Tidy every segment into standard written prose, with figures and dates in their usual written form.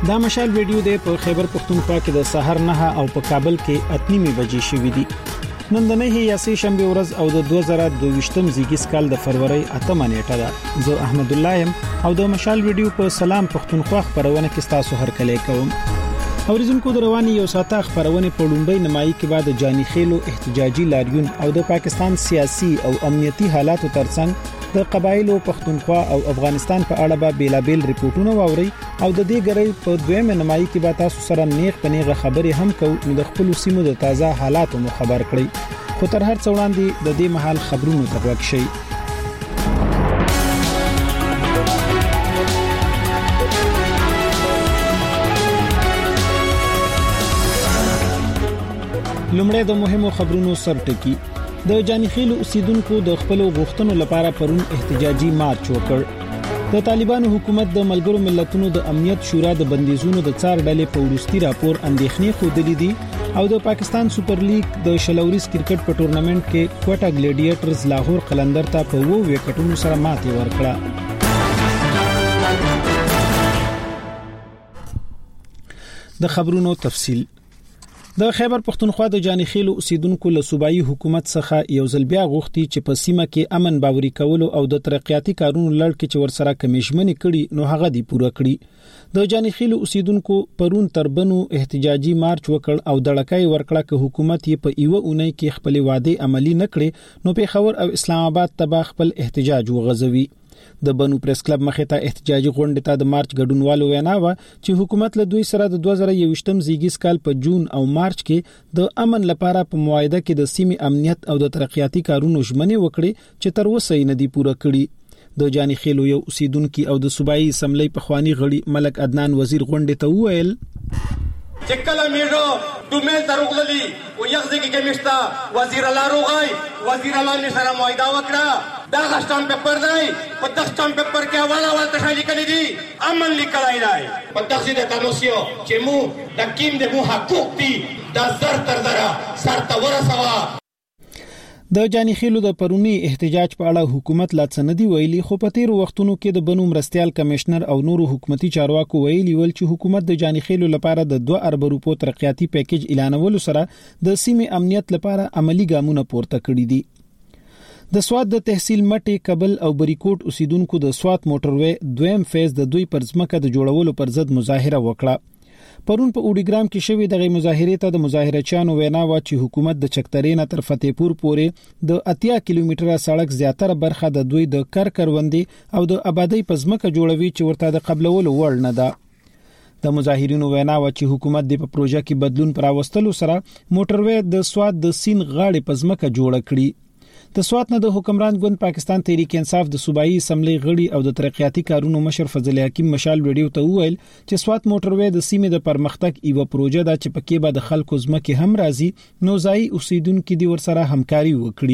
دا مشال ویډیو د په خیبر پختونخوا کې د سحر 9 او په کابل کې 8:30 بجې شوې دي. نن د نه یا سه شنبه ورځ او د 2022م زیږیز کال د فروری 8 نیټه ده. زه احمد الله يم او د مشال ویډیو په سلام پختونخوا خبرونه کې تاسو هرکلی کوم. اوریدونکو د رواني یو ساعته خبرونه په لومبۍ نمایي کې بعد جانی خېلو احتجاجي لاریون او د پاکستان سیاسي او امنیتي حالاتو ترڅنګ د قبایلو پختونخوا او افغانستان په اړه به بیلابل ریپورتونه واوري او د دې غړي په دویمه نمایي کې به تاسو سره نیغ پنیغه خبرې هم کوو د خپل سیمو د تازه حالاتو مو خبر کړئ. خو تر هر څه وړاندې د دې محل خبرونو ته وګورئ. لومړی د مهمو خبرونو سرټکی. د جانی خېلو اوسیدونکو د خپل غوښتنو لپاره پرون احتجاجي مارچ وکړ. د طالبانو حکومت د ملګرو ملتونو د امنیت شورا د بندیزونو د څار ډلې په وروستي راپور اندېښنې خوده دي او د پاکستان سپر لیګ د شلوريز کرکټ په ټورنمنت کې کوټا ګلیډیټرز لاهور قلندر ته په 2 وکټونو سره ماتې ورکړه. د خبرونو تفصیل. د خیبر پختونخوا د جانی خېلو اوسیدونکو له صوبایي حکومت څخه یو ځل بیا غوښتي چې په سیمه کې امن باوري کولو او د ترقیاتي کارونو لړ کې چې ورسره کمیشمنې کړي نو هغه دی پوره کړي. د جانی خېلو اوسیدونکو پرون تربنو احتجاجي مارچ وکړ او دړکای ورکړه چې حکومت یې په ایو اونۍ کې خپل وعده عملی نکړي نو پیښور او اسلام آباد ته خپل احتجاج وغځوي. د بنو پریس کلب مخې ته احتجاجي غونډه ته د مارچ ګډونوالو وینا و چې حکومت له دوی سره د 2021م زیږیز کال په جون او مارچ کې د امن لپاره په معاهده کې د سیمې امنیت او د ترقیاتي کارونو ژمنې وکړي چې تر اوسه یې نه دي پوره کړي. د جانی خېلو یو اوسیدونکو او د صوبایي اسمبلی په خواني غړي ملک عدنان وزیر غونډه ته وویل چې کله میړو دومل دروغللی او یغځي کې کمشتا وزیر الله روغای وزیر الله نشره معاهده وکړه دا غشتم پیپر دی په دغشتم پیپر کې حواله تخیل کړی دی امن لیکلای دی په تخصیص د تنوسیو چې مو د کیم د مو حقوق دي د زر تر زره سرته ورسوا. د جانی خېلو د پرونی احتجاج په اړه حکومت لا څه نه دی ویلي خو په تیر وختونو کې د بنو مرستيال کمشنر او نورو حکومتي چارواکو ویلي ول چې حکومت د جانی خېلو لپاره د 2 ارب روپو ترقیاتي پیکیج اعلانولو سره د سیمې امنیت لپاره عملی ګامونه پورته کړی دي. د سواد د تحصیل مټي کابل او بریکوټ اوسیدونکو د سواد موټروي دویم فیز د دوی پرځمکه د جوړولو پر ضد مظاهره وکړه. پرون په اوډیګرام کې شوې دغه مظاهره ته د مظاهرچیانو وینا و چې حکومت د چکترین تر فتحپور پورې د 80 کیلومتره سړک زیاتره برخه د دوی د کروندې او د آبادی پزمکه جوړوي چې ورته د قبلولو وړ نه ده. د مظاهرینو وینا و چې حکومت د پروژه کې بدلون پراوستلو سره موټروي د سواد د سین غاړې پزمکه جوړ کړي. د سوات نه د حکمران ګوند پاکستان تحریک انصاف د صوبایي اسمبلی غړي او د ترقیاتي کارونو مشر فضل حکیم مشال ویډیو ته وویل چې سوات موټروي د سیمې د پرمختګ ایو پروژه ده چې پکې به د خلکو ځمکې هم راځي نو ځای اوسیدونکو دي ورسره همکاري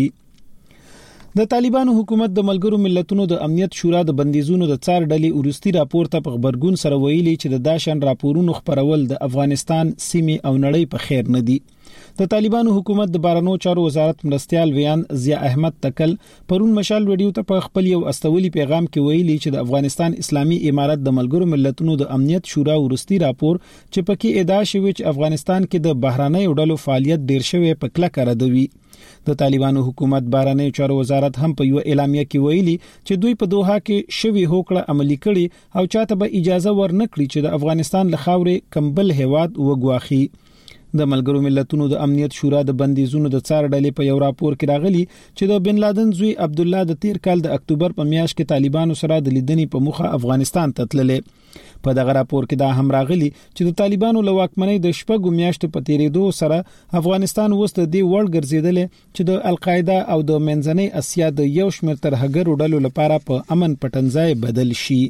وکړي. د طالبانو حکومت د ملګرو ملتونو د امنیت شورا د بندیزونو د څار ډلې ورستي راپور ته په خبرګون سره ویلي چې د داشن راپورونو خبرول د افغانستان سیمې او نړۍ په خیر نه دي. د طالبانو حکومت د بارنو چارو وزارت مرستيال ویان ضیا احمد تکل پرون مشال ویډیو ته په خپل یو استولي پیغام کې ویلي چې د افغانستان اسلامي امارت د ملګرو ملتونو د امنیت شورا ورستي راپور چې پکې ادعا شوی چې افغانستان کې د بهراني ډلو فعالیت ډیر شوی په کلکه ردوي. د طالبانو حکومت بهراني چارو وزارت هم په یو اعلامیه کې ویلي چې دوی په دوحه کې شوی هوکړه عملی کړي او چاته به اجازه ورنکړي چې د افغانستان له خاورې کمبل هواد وګواخي. د ملګرو ملتونو د امنیت شورا د بندیزونو د څار ډلې په یو راپور کې راغلي چې د بن لادن زوی عبد الله د تیر کال د اکتوبر په میاشت کې طالبانو سره د لیدنې په مخه افغانستان ته تللې. په دغه راپور کې دا هم راغلي چې د طالبانو له واکمنۍ د شپږو میاشتو په تیریدو سره افغانستان وست د وړ ګرځیدل چې د القاعده او د منځنۍ اسیا د یو شمېر ترهګر ډلو لپاره په امن پټنځای بدل شي.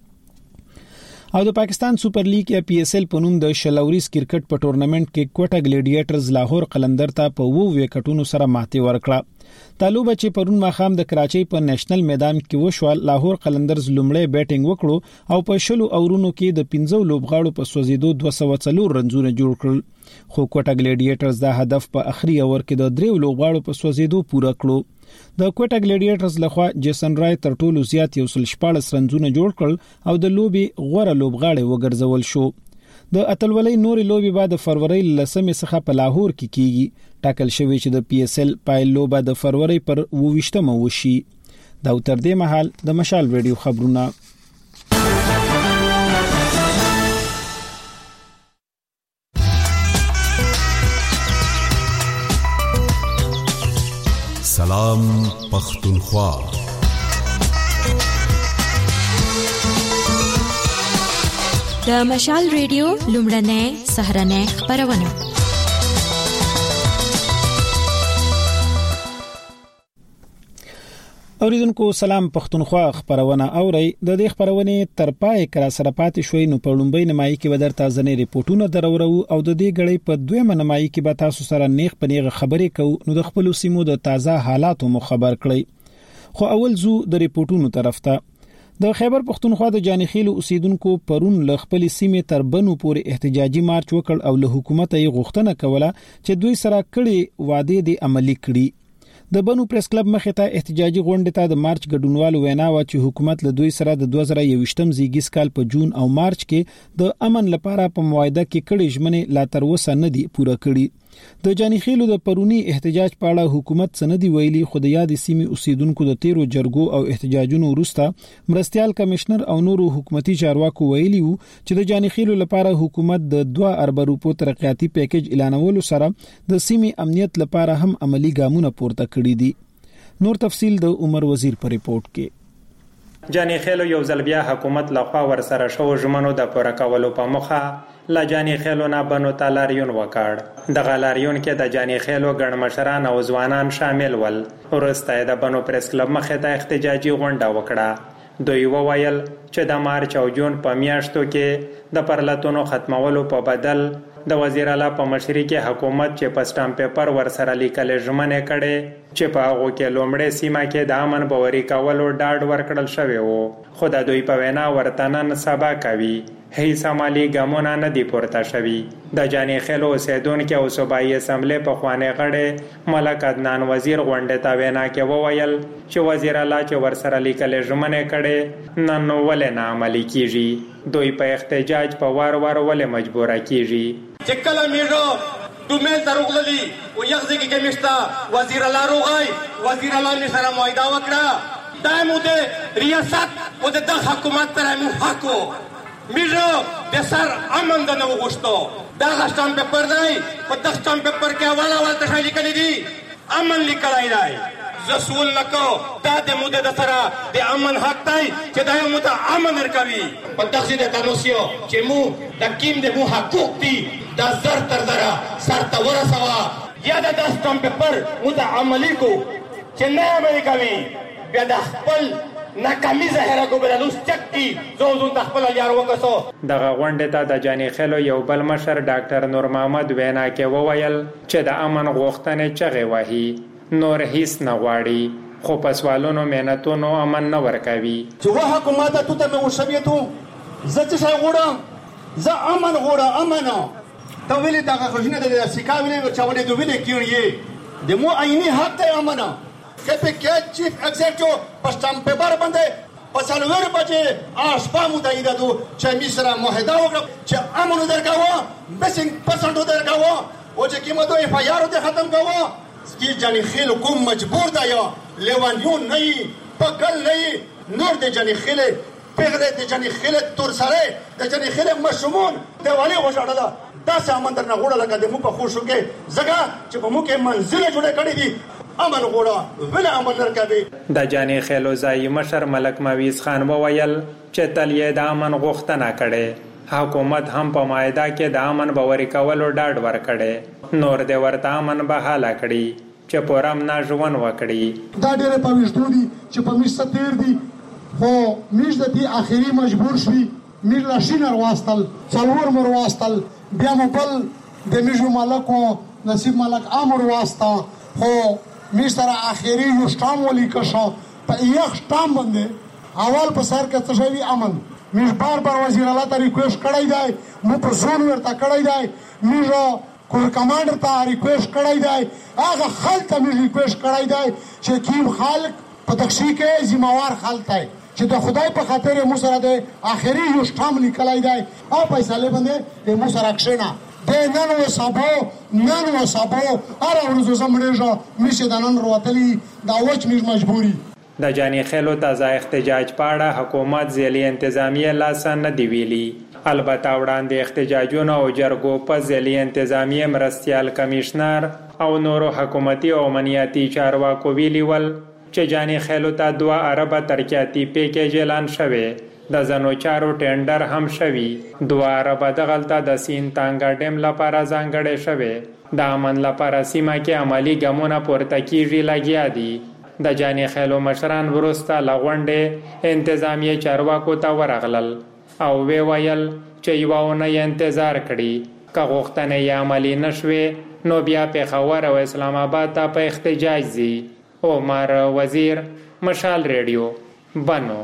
او د پاکستان سپر لیګ یا پی ایس ایل په نوم د شلوريز کرکټ په ټورنمنت کې کوټا ګلیډیټرز لاهور قلندر ته په 2 وکټونو سره ماتې ورکړه. طالبه چې پرون ماخام د کراچۍ په نېشنل میدان کې وشو لاهور قلندرز لومړی بیټینګ وکړو او په شلو اورونو کې د 15 لوبغاړو په سوځیدو 204 رنزونه جوړ کړل. خو کوټا ګلیډیټرز دا هدف په اخري اور کې د 3 لوبغاړو په سوځیدو پوره کړو. د کوټا ګلیډیټرز لخوا جیسن رای تر ټولو زیات 114 رنزونه جوړ کړل او د لوبي غوړه لوبغاړي وګرځول شو. د اتلولۍ نورې لوبې به د فروری 10 څخه په لاهور کې کیږي. ټاکل شوی چې د PSL پایل لوبه د فروری پر 28 وشي. دا تر دې مهال د مشال ریډیو خبرونه. سلام پختونخوا. د مشال ریډیو لومړنۍ سهرنۍ خبرونه. اوریدونکو سلام پختونخوا خبرونه اوري. د دې خبرونه تر پای کرا سره پاتې شوي نو په لومبۍ نمایي کې ودر تازه نه ریپورتونه درورو او د دې غړي په دویمه نمایي کې به تاسو سره نیغ پنیغه خبرې کوو نو د خپل سیمو د تازه حالاتو مو خبر کړئ. خو اول زو د ریپورتونو طرف ته. د خیبر پختونخوا د جانخیل اوسیدونکو پرون ل خپل سیمه تر بنو پورې احتجاجي مارچ وکړ او له حکومت یې غوښتنه کوله چې دوی سره کړي وعده دي عملی کړي. د بنو پریس کلب مخې ته احتجاجي غونډه ته د مارچ ګډونوالو وینا و چې حکومت له دوی سره د 2021م زیږیز کال په جون او مارچ کې د امن لپاره په معاهده کې کړي ژمنې لا تر اوسه نه دي پوره کړي. د جانخیلو د پرونی احتجاج په اړه حکومت سندي ویلي خو د یاد سیمې اوسیدونکو د تیرو جرګو او احتجاجونو وروسته مرستيال کمشنر او نورو حکومتي چارواکو ویلي وو چې د جانخیلو لپاره حکومت د 2 ارب روپو ترقیاتي پیکیج اعلانولو سره د سیمې امنیت لپاره هم عملی ګامونه پورته کړی دي. نور تفصیل د عمر وزیر په ریپورت کې. جانخیلو یو ځل بیا حکومت لخوا ورسره شو ژمنو د پوره کولو په مخه لا جانخیلو نه بنو تالاریون وکړ. د غالاریون کې د جانخیلو ګڼ مشران او ځوانان شامل ول. ورسته د بنو پریس کلب مخې ته احتجاجي غونډه وکړه. دوی وویل چې د مارچ او جون په میاشتو کې د پرلتونو ختمولو په بدل د وزیر اعلی په مشرۍ کې حکومت چې په سټامپ پیپر ورسره لیکل ژمنې کړي چې په هغه کې لومړی سیمه کې د امن باوري کولو ډاډ ورکړل شوی وو. خو د دوی په وینا ورته نن سبا کوي هیڅ عملي ګامونه نه دي پورته شوي. د جانخیلو اوسیدونکو او صوبایي اسمبلی په خوانې غړي ملک عدنان وزیر غونډه ته وینا کې وویل چې وزیر اعلی چې ورسره لیکل ژمنې کړي نن ولې نه عملي کیږي. دوی په احتجاج په وار ولې مجبوره کیږي. چې کله میرو دومل دروغللی او یغزه کې کمشتا وزیر اعلی روغای وزیر اعلی سره معاهده وکړه دایمو د ریاست او د حکومت تر مو حقو میرو د سر امن د نو غوښتو دا غشتم پیپر دی په دغشتم پیپر کې حواله ولته شایي کړی دي امن لیکلای دی زسول نکو دا د موده د سره د امن حق دی چې دا مو ته امن ورکوي په دغه د تنوسیو چې مو د کیم د مو حقوق دي دا زر تر زره سر ته ورسوا یا د دغشتم پیپر مو ته عملی کو چې نه عملی کوي بیا د خپل ناکامي ظاهره کو بلالوس چکتی زوزون تخپل یار وکسو. دغه غونډه ته د جانخیلو یو بل مشر ډاکټر نور محمد وینا کې وویل چې د امن غوښتنې چغې وهي نور هیڅ نه غواړي خو په سوالونو مهنتونو امن نه ورکوي. چې و حکومت ته ته مو شبیتو زه څه غواړم زه امن غواړم امن ته ویلې دغه خوښنه د سیکا ویلې چاونه د ویلې کیږي د مو عیني حق ته امن که که چیف اگزیکټیو په سټامپ پیپر باندې په څلور بجې آشپا متحده دو چې می سره معاهده وکړه چې امن درکاوه بیسنګ پرسنټ درکاوه او چې قیمتو اف آی آر ته ختم کاوه کی جانخیل کوم مجبور دا یا لیوانیون نه پکل نه نور د جانخیل پیغله د جانخیل تور سره د جانخیل مشمون دیوالی وشاړه دا سامان درنه غوړه لکه د مو په خوشو کې زګه چې په مو کې منزل جوړه کړې دي امن غوړه ولا امن درکوي. د جانخیل ځای مشر ملک مویز خان وویل چې تل یې د امن غوښتنه کړي حکومت هم په معاهده کې د امن باوري کولو ډاډ ورکړي نور د ورته امن بحاله کړي چې پورم نه ژوند وکړي. دا ډېر پوښتنه دي چې په مشته تیر دي خو مشته دي اخیری مجبور شوي میر لاشینر واستل څلور مر واستل بیا مبل د میجو ملکو نصیب ملک امر واسطه خو مشتره اخیری یو شتام ولی کشا په یو شتام باندې اول په سر کې څه شوی امن مش بار وزیر اعلی ته ریکوست کړی دی مو په زون ورته کړی دی میجو کور کمانډر ته ریکوست کړی دی هغه خلک ته مې ریکوست کړی دی چې کیم خلک په تخصیص کې ذمہوار خلک دی چې د خدای په خاطر مو سره د آخري یو شټام لیکلای دی او فیصله باندې مو سره کښېنه د نن و سبا هر ورځ زمړېږه میشه د نن وروتلی دا وچ میش مجبوري د جاني خیلو تازه احتجاج په اړه حکومت ځلي انتظامیه لاس نه دی ویلي. البته وړاندې احتجاجونه او جرګو په ځلي انتظامیه مرستیال کمشنر او نورو حکومتي او امنیتي چارواکو ویلي ول چې جاني خیلو ته 2 اربه ترقیاتي پیکیج اعلان شوی، د زنو چارو ټینډر هم شوی، 2 اربه دغلته د سین تانګا ډیم لپاره ځانګړی شوی، د امن لپاره سیمه کې عملی ګامونه پورته کیږي لګیا دي. د جاني خیلو مشران وروسته لغونډې انتظامیه چارواکو ته ورغلل او وی ویل چې یوه اونۍ انتظار کړي، که غوښتنې یې عملي نشوې نو بیا پېښور او اسلام آباد ته په احتجاج ځي. عمر وزیر، مشال ریډیو، بنو.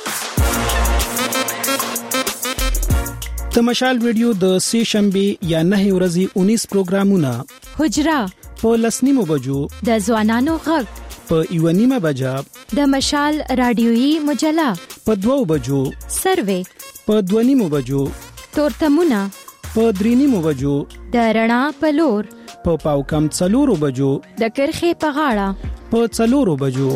د مشال ریډیو د سه شنبه یا 9 ورځې 19 پروګرامونه: حجرا په 10:30 بجو، د ځوانانو غږ په 1:30 بجا، د مشال رادیويي مجله په 2 بجو، سروې په 2:30 بجو، تورتمونه په 3:30 بجو، د رڼا په لور په پاو کم 4 بجو، د کرخې په غاړه په 4 بجو.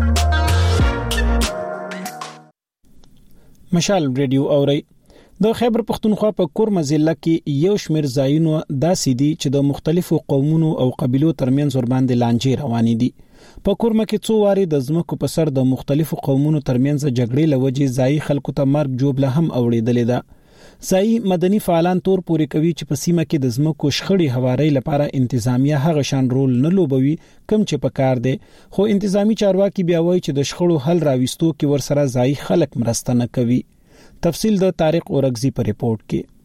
مشال ریډیو اوري. د خیبر پختونخوا په کورمه ضلع کې یو شمېر ځایونو داسې دي چې د مختلفو قومونو او قبيلو ترمنځ ورباندې لانجې روانې دي. په کورمه کې څو واري د ځمکو په سر د مختلفو قومونو ترمنځ جګړې لوجې ځای خلکو ته مرګ جوړه هم اوریدلې ده. ځای مدني فعالان تور پوري کوي چې په سیمه کې د ځمکو شخړې هواري لپاره انتظامیه هغه شان رول نه لوبوي کم چې پکار دي، خو انتظامی چارواکي بیا وایي چې د شخړو حل راوستو کې ورسره ځای خلک مرسته نه کوي. تفصیل د طارق اورغزي په ریپورت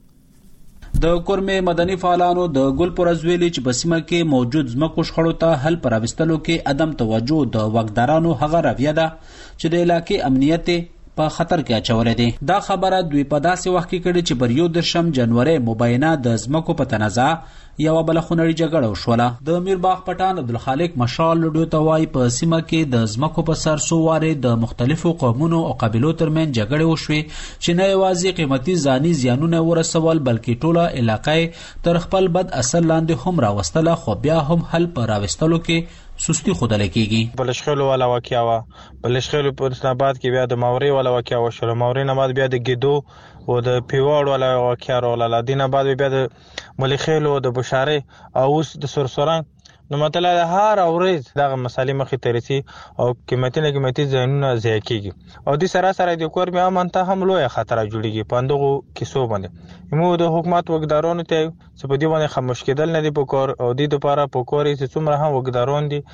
کې. د کورمه مدني فعالانو د ګل پرزویلي چې په سیمه کې موجود ځمکو شخړو ته حل پراوستلو کې عدم توجه د واکدارانو هغه رویه ده چې د علاقې امنیت په خطر کې اچولې دي. دا خبره دوی په داسې وخت کې کړي چې پر 1 جنوري مبینه د ځمکو په تنازع یو بل خونړی جګړه وشوله. د میرباغ پټان عبدالخالق مشال لډو ته وای په سیمه کې د ځمکو په سر سو واره د مختلفو قومونو او قبيلو ترمن جګړه وشوي چې نه یوازې قیمتي ځاني زیانونه ورسول بلکې ټوله علاقې تر خپل بد اثر لاندې هم راوستله، خو بیا هم حل پر راوستلو کې سستی خودل کېږي. بلشخلو والا واقعا وا بلشخلو په اسلام آباد کې بیا د ماوري والا واقعا وشو، ماوري نه بعد بیا د ګیدو او د پیوړ والا واقعا ولا دینه بعد بیا د ملخیلو د بشاره او اوس د سرسران. نو مطلب هر اورز دغه مسالې مخې ترسي او قیمتي ځایونه ځای کیږي او د سره د کور مې امانته هم لوی خطر جوړیږي. پاندغه کیسو باندې مو د حکومت وګدارانو ته څه په دی باندې خاموش کېدل نه دی پکور او د لپاره پکوري چې څومره هم وګدارون دي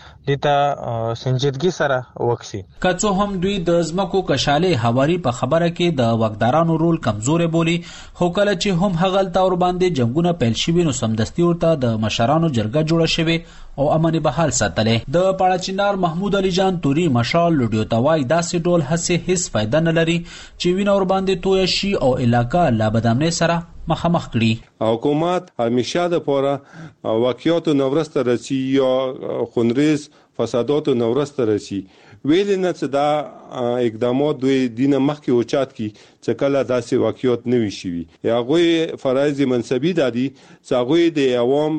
دته سنجیدګي سره وکسي. کڅو هم دوی د زمکو کشاله حواري په خبره کې د وګدارانو رول کمزوري بولی، خو کله چې هم هغلته ور باندې جنگونه پیل شوي نو سمدستي ورته د مشرانو جرګه جوړه شوه او امن به حال ساتلې. د پاړچینار محمود علي جان توري مشال لډیو توای داسې ډول هڅه هیڅ فائدہ نه لري چې وینه ور باندې توې شي او علاقہ لا بدامنه سره مخامخ کړي. حکومت همیشه د پوره واقعیت نورسته رسی یا خونریز فسادات نورسته رسی ویل نه چې دا اقدامات دوی دینه مخکې اوچات کی چې کله داسې واقعیت نوي شي یا غوي فرایض منصبي دادي چې غوي د عوام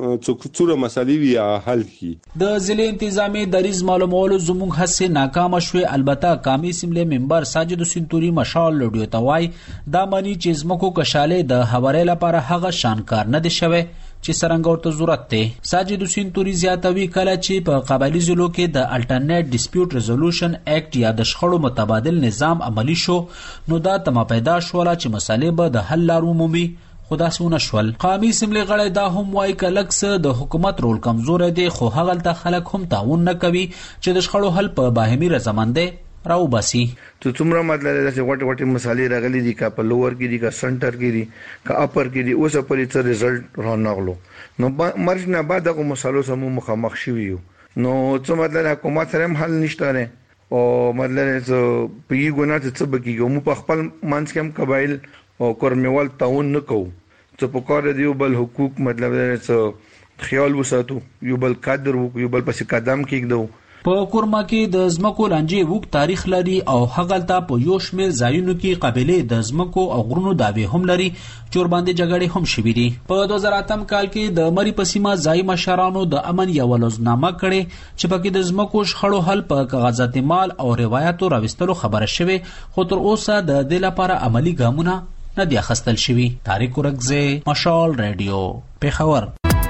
څوره مسلې وی حل کی. د ضلع انتظامی دریز معلومولو زموږ هڅه ناکام شوه. البته قومي سیمله منبر ساجد حسین توري مشال لډیو توای دا مانی چې زمکو کشاله د حواله لپاره هغه شانکار نه دي شوه چې سرنګ ورته ضرورت ده. ساجد حسین توري زیاتوي کله چې په قبایلی ضلعو کې د الټرنیټ ډیسپیوټ ریزولوشن اکټ یا د شخړو متبادل نظام عملی شو نو دا تم پیدا شوله چې مسالې به د حل لارو مومي، خدا سونه شول. قومي سیملې غړي دا هم وایي کلکس د حکومت رول کمزور دی، خو هغه ته خلک هم تعاون نه کوي چې د شخړو حل په باهمي رضامندۍ راو باسي. ته څومره مطلب د غټ مسالې راغلي دي کا په لوور کې دي کا سنټر کې دي کا اپر کې دي اوس په ریټ ریزلټ رانغلو نو مرج نه بعد دغه مسالو سمو مخامخ شوی نو څه مطلب حکومت سره حل نشته نه او مطلب څه پیګ ګونه څه بکیږي مو په خپل مانس کې قبایل او کورمیوال تعاون نه کوو څه په کار دی بل حقوق مطلب څه خیال وساتو یو بل قدر یو بل پس قدم کېږدو په کورما کې د ځمکو لانجې وګ تاریخ لري او هغلته په یو شمېر ځایونو کې قبیلې د ځمکو او غرونو دعوې هم لري چې ورباندې جګړې هم شوي دي. په 2008 کال کې د مری په سیمه ځایي مشرانو د امن یوه لوزنامه کړې چې پکې د ځمکو شخړو حل په کاغذات مال او روایتو راوستلو خبره شوې، خو تر اوسه د دې لپاره عملی ګامونه نه دي اخیستل شوي. طارق ورکزی، مشال ریډیو، پیښور.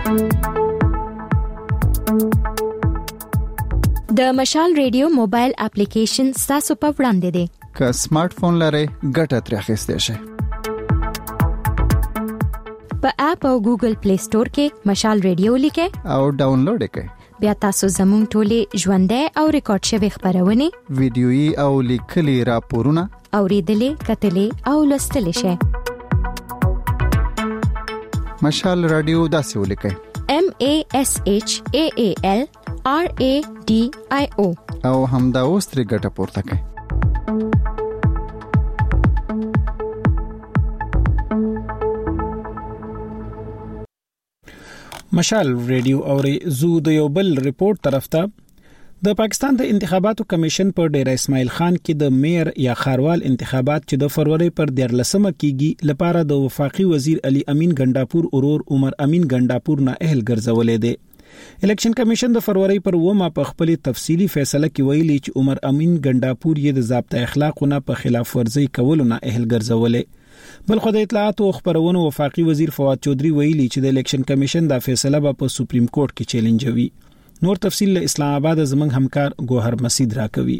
د مشال ریډیو موبایل اپلیکیشن تاسو په وړاندې دی. که سمارټ فون لرئ ګټه ترې اخیستی شئ. په اپ او ګوګل پلی سٹور کې مشال ریډیو لیکئ او ډاونلوډ کړئ. بیا تاسو زموږ ټولې ژوندۍ او ریکارډ شوی خبرونه، ویډیويي او لیکلي راپورونه اوریدلې، کتلې او لوستلې شئ. مشال رادیو داسې ولیکئ: MASHAAL RADIO او همدا اوس ترې ګټه پورته کړئ. مشال ریډیو اوري زو د یو بل ریپورت طرف ته. د پاکستان د انتخاباتو کمیشن پر ډیره اسماعیل خان کې د میر یا خاروال انتخابات چې د فروری پر 14مه کېږي لپاره د وفاقي وزیر علي امین ګنڈاپور اورور عمر امین ګنڈاپور نه اهل ګرځولې دي. الیکشن کمیشن د فروری پر 9 په خپل تفصیلی فیصله کې ویلي چې عمر امین ګنڈاپور یې د ضابطه اخلاقونه په خلاف ورزي کولو نه اهل ګرځولې. بل خو د اطلاعات او خبرونو وفاقي وزیر فواد چودري ویلي چې د الیکشن کمیشن دا فیصله به په سپریم کورټ کې چیلنجوي. نور تفصیل له اسلام آباد زمنګ همکار ګوهر مسید راکوي.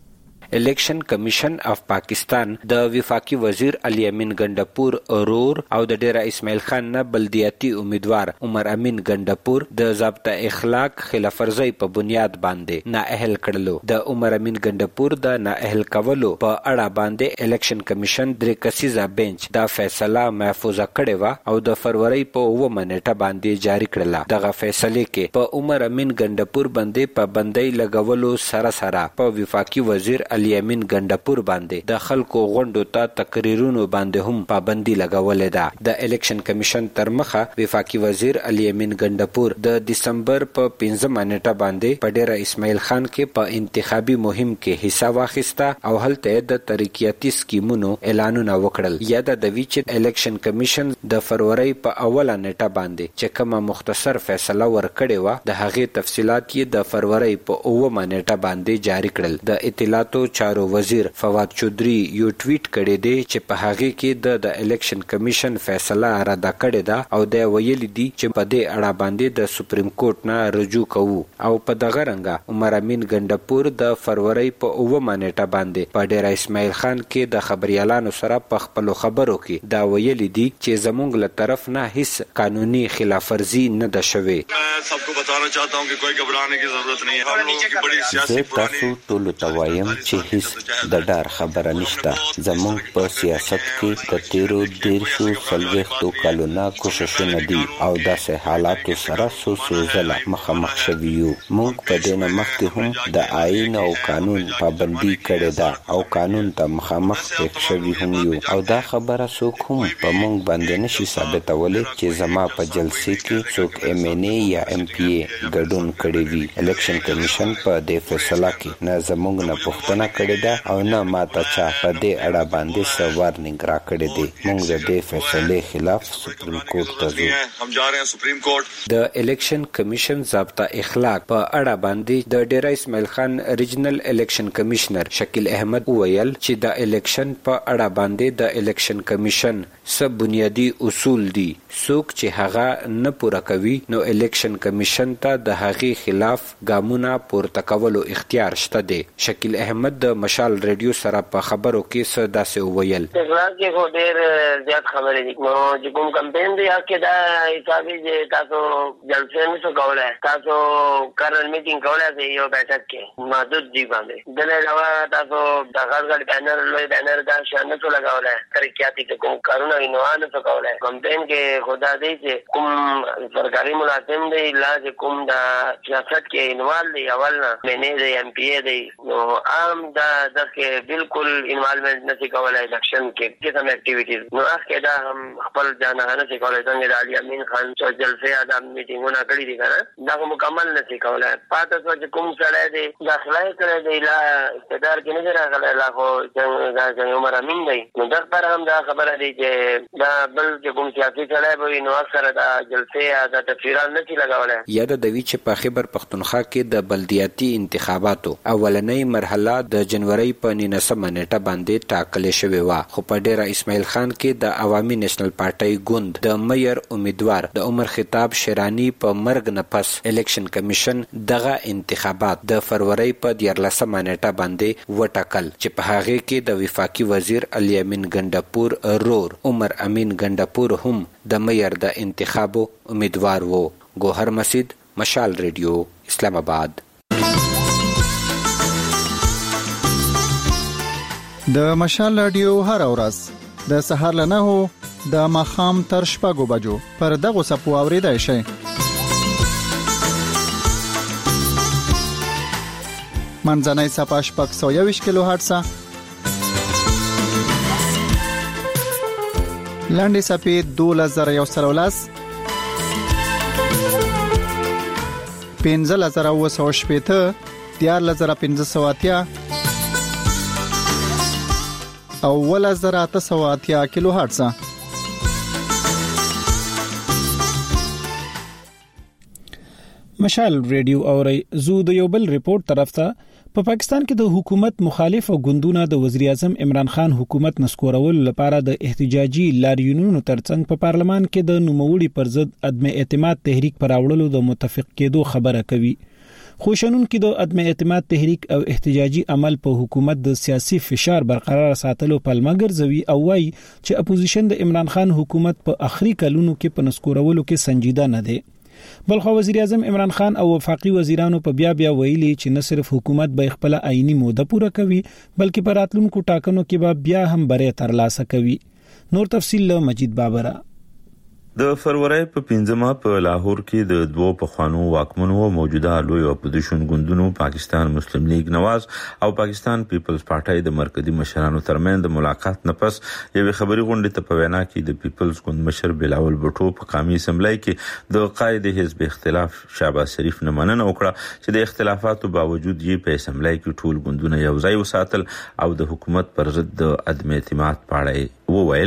الیکشن کمیشن اف پاکستان د وفاقي وزیر علي امین ګنڈاپور اورور او د ډیره اسماعیل خان نه بلدیاتي امیدوار عمر امین ګنڈاپور د ضابطه اخلاق خلاف ورزي په بنیاد باندې نااهل کړلو. د عمر امین ګنڈاپور د نااهل کولو په اړه باندې الیکشن کمیشن درې کسیزه بنچ دا فیصله محفوظه کړې و او د فروری په 9 نیټه باندې جاری کړله. دغه فیصله کې په عمر امین ګنڈاپور باندې پابندۍ لګولو سره سره په وفاقي وزیر علي امین ګنڈاپور باندې د خلکو غونډو ته تقریرونو باندې هم پابندي لګولې ده. د الیکشن کمیشن تر مخه وفاقي وزیر علي امین ګنڈاپور د دسمبر په 15 نیټه باندې په ډیره اسماعیل خان کې په انتخابي مهم کې حصہ واخیسته او هلته د ترقیاتي سکیمونو اعلانونه وکړل. یا د ویچ الیکشن کمیشن د فروری په اوله نیټه باندې چې کومه مختصر فیصله ورکړې و د هغې تفصيلات یې د فروری په 9 نیټه باندې جاری کړل. د اطلاعاتو چارو وزیر فواد چودري یو ټویټ کړی دی چې په هغه کې د الیکشن کمیشن فیصله رد کړې ده او د ویلي دي چې په دې اړه باندې د سپریم کورټ نه رجوع کوو. او په دغه رنګه عمر امین ګنڈاپور د فروری په 9 نیټه باندې په ډیره اسماعیل خان کې د خبريالانو سره په خپل خبرو کې دا ویلي دي چې زموږ له طرف نه هیڅ قانوني خلاف ورزي نه ده شوې. सबको बताना चाहता हूं कि कोई घबराने की जरूरत नहीं है. हम लोगों की बड़ी सियासी تاسو ټول توایم چې هیڅ د ډار خبره نشته. زموږ په سیاست کې د تیرو 140 کلونو کوششونه دي او داسې حالاتو سره څو ځله مخامخ شوي یو. موږ په دې نه مخکې هم د آئین او قانون پابندي کړې ده او قانون ته مخامخ پېښ شوي هم یو او دا خبره څوک هم په موږ باندې نشي ثابتولی چې زما په جلسې کې څوک MNA یا MPA ګډون کړی وي. الیکشن کمیشن په دې فیصله کې نه زموږ نه پوښتنه کړې ده او نه ماته چا په دې اړه باندې څه وارننګ راکړی دی. موږ د دې فیصلې خلاف سپریم کورټ ته ځو. हम जा रहे हैं सुप्रीम कोर्ट. د الیکشن کمیشن ضابطه اخلاق په اړه باندې د ډیره اسماعیل خان ریجنل الیکشن کمشنر شکیل احمد ویل چې د الیکشن په اړه باندې د الیکشن کمیشن څه بنیادی اصول دي. څوک چې هغه نه پوره کوي نو الیکشن کمیشن ته د هغې خلاف ګامونه پورته کولو اختیار شته دی. شکیل احمد د مشال ریډیو سره په خبرو کې څه داسې وویل. اخلاق کې خو ډېر زیات خبرې دي. نو چې کوم کمپین دی هغه کې دا حساب چې تاسو جلسې نشو کولی، تاسو کرنل میټینګ کولی شئ یو بیٹک کې محدود دي باندې. دل علاوه تاسو د غټ غټ بینر لوی بینر دا شی نشو لګولی. ترقیاتي چې کوم کارونه وي نو هغه نشو کولی. کمپین کې خدا دی چې کوم سرکاري ملازم دی لا چې کوم د سیاست کې انوال دی اول نه MNA دی MPA دی نو عام دا دغه بالکل انوالومنت نشي کولای الیکشن کې کوم اکټیویټیز نو هغه دا هم خپل ځانه نشي کولای څنګه د علي امین خان چې جلسه ادم میټینګونه کړی دي کنه دا مکمل نشي کولای پاتې چې کوم سره دی داخله کړی دی لا اقتدار کې نه راغلی لا خو څنګه عمر امین دی نو دا پر هم دا خبره دی چې دا بل چې کوم سیاسي سره به نو اکثر دا جلسه دا تفسیران نشي لګولای یاد د وی چې په خیبر پختونخوا کې د بلدیاتي انتخاباتو اولنۍ مرحله د جنوري په 19 نیټه باندې ټاکلې شوې و خو په ډیره اسماعیل خان کې د عوامي نېشنل پارټي ګوند د مېر امیدوار د عمر خطاب شیرانی په مرګ نه پس الیکشن کمیشن دغه انتخابات د فروری په 14 نیټه باندې وټاکل چې په هغه کې د وفاقي وزیر علي امین ګندپور رور عمر امین ګندپور هم د مېر د انتخابو امیدوار وو. ګوهر مسجد، مشال ریډیو، اسلام آباد. د مشال رادیو هر ورځ د سهار له 9 د ماښام تر 6 بجو پر دغه سپو اوریدای شي. منځنۍ صفحه 621 کیلو هرتز، لاندې صفحه 2113 15980 14580 او 1880 کیلو هرتز. مشال ریډیو اوري زو د یو بل ریپورت طرف ته په پاکستان کې د حکومت مخالف غوندونه د وزیر اعظم عمران خان حکومت نسکورول لپاره د احتجاجي لاریونونو ترڅنګ په پارلمان کې د نوموړي پر ضد عدم اعتماد تحریک پر راوړلو د متفق کېدو خبره کوي. خوشنون کې د عدم اعتماد تحریک او احتجاجي عمل په حکومت د سیاسي فشار برقرار ساتلو پلمه ګرځوي او وايي چې اپوزیشن د عمران خان حکومت په اخري کلونو کې په نسکورولو کې سنجیده نه دی. بلخو وزیر اعظم عمران خان او وفاقي وزیرانو په بیا ویلي چې نه صرف حکومت به خپل آئینی موده پوره کوي بلکې په راتلونکو ټاکنو کې به بیا هم بری ترلاسه کوي. نور تفصیل له مجید بابرا. د فروری په 15 په لاهور کې د دوه پخوانو واکمنو موجوده لوی اپوزیشن ګوندونو پاکستان مسلم لیگ نواز او پاکستان پیپلز پارټي د مرکزی مشرانو ترمن د ملاقات نه پس یو خبري غونډه ته په وینا کې د پیپلز ګوند مشر بلاول بټو په قومي اسمبلی کې د قائد حزب اختلاف شهباز شریف نه مننه وکړه چې د اختلافاتو باوجود یې په اسمبلی کې ټول ګوندونه یو ځای وساتل او د حکومت پر ضد د عدم اعتماد پاړی وویل.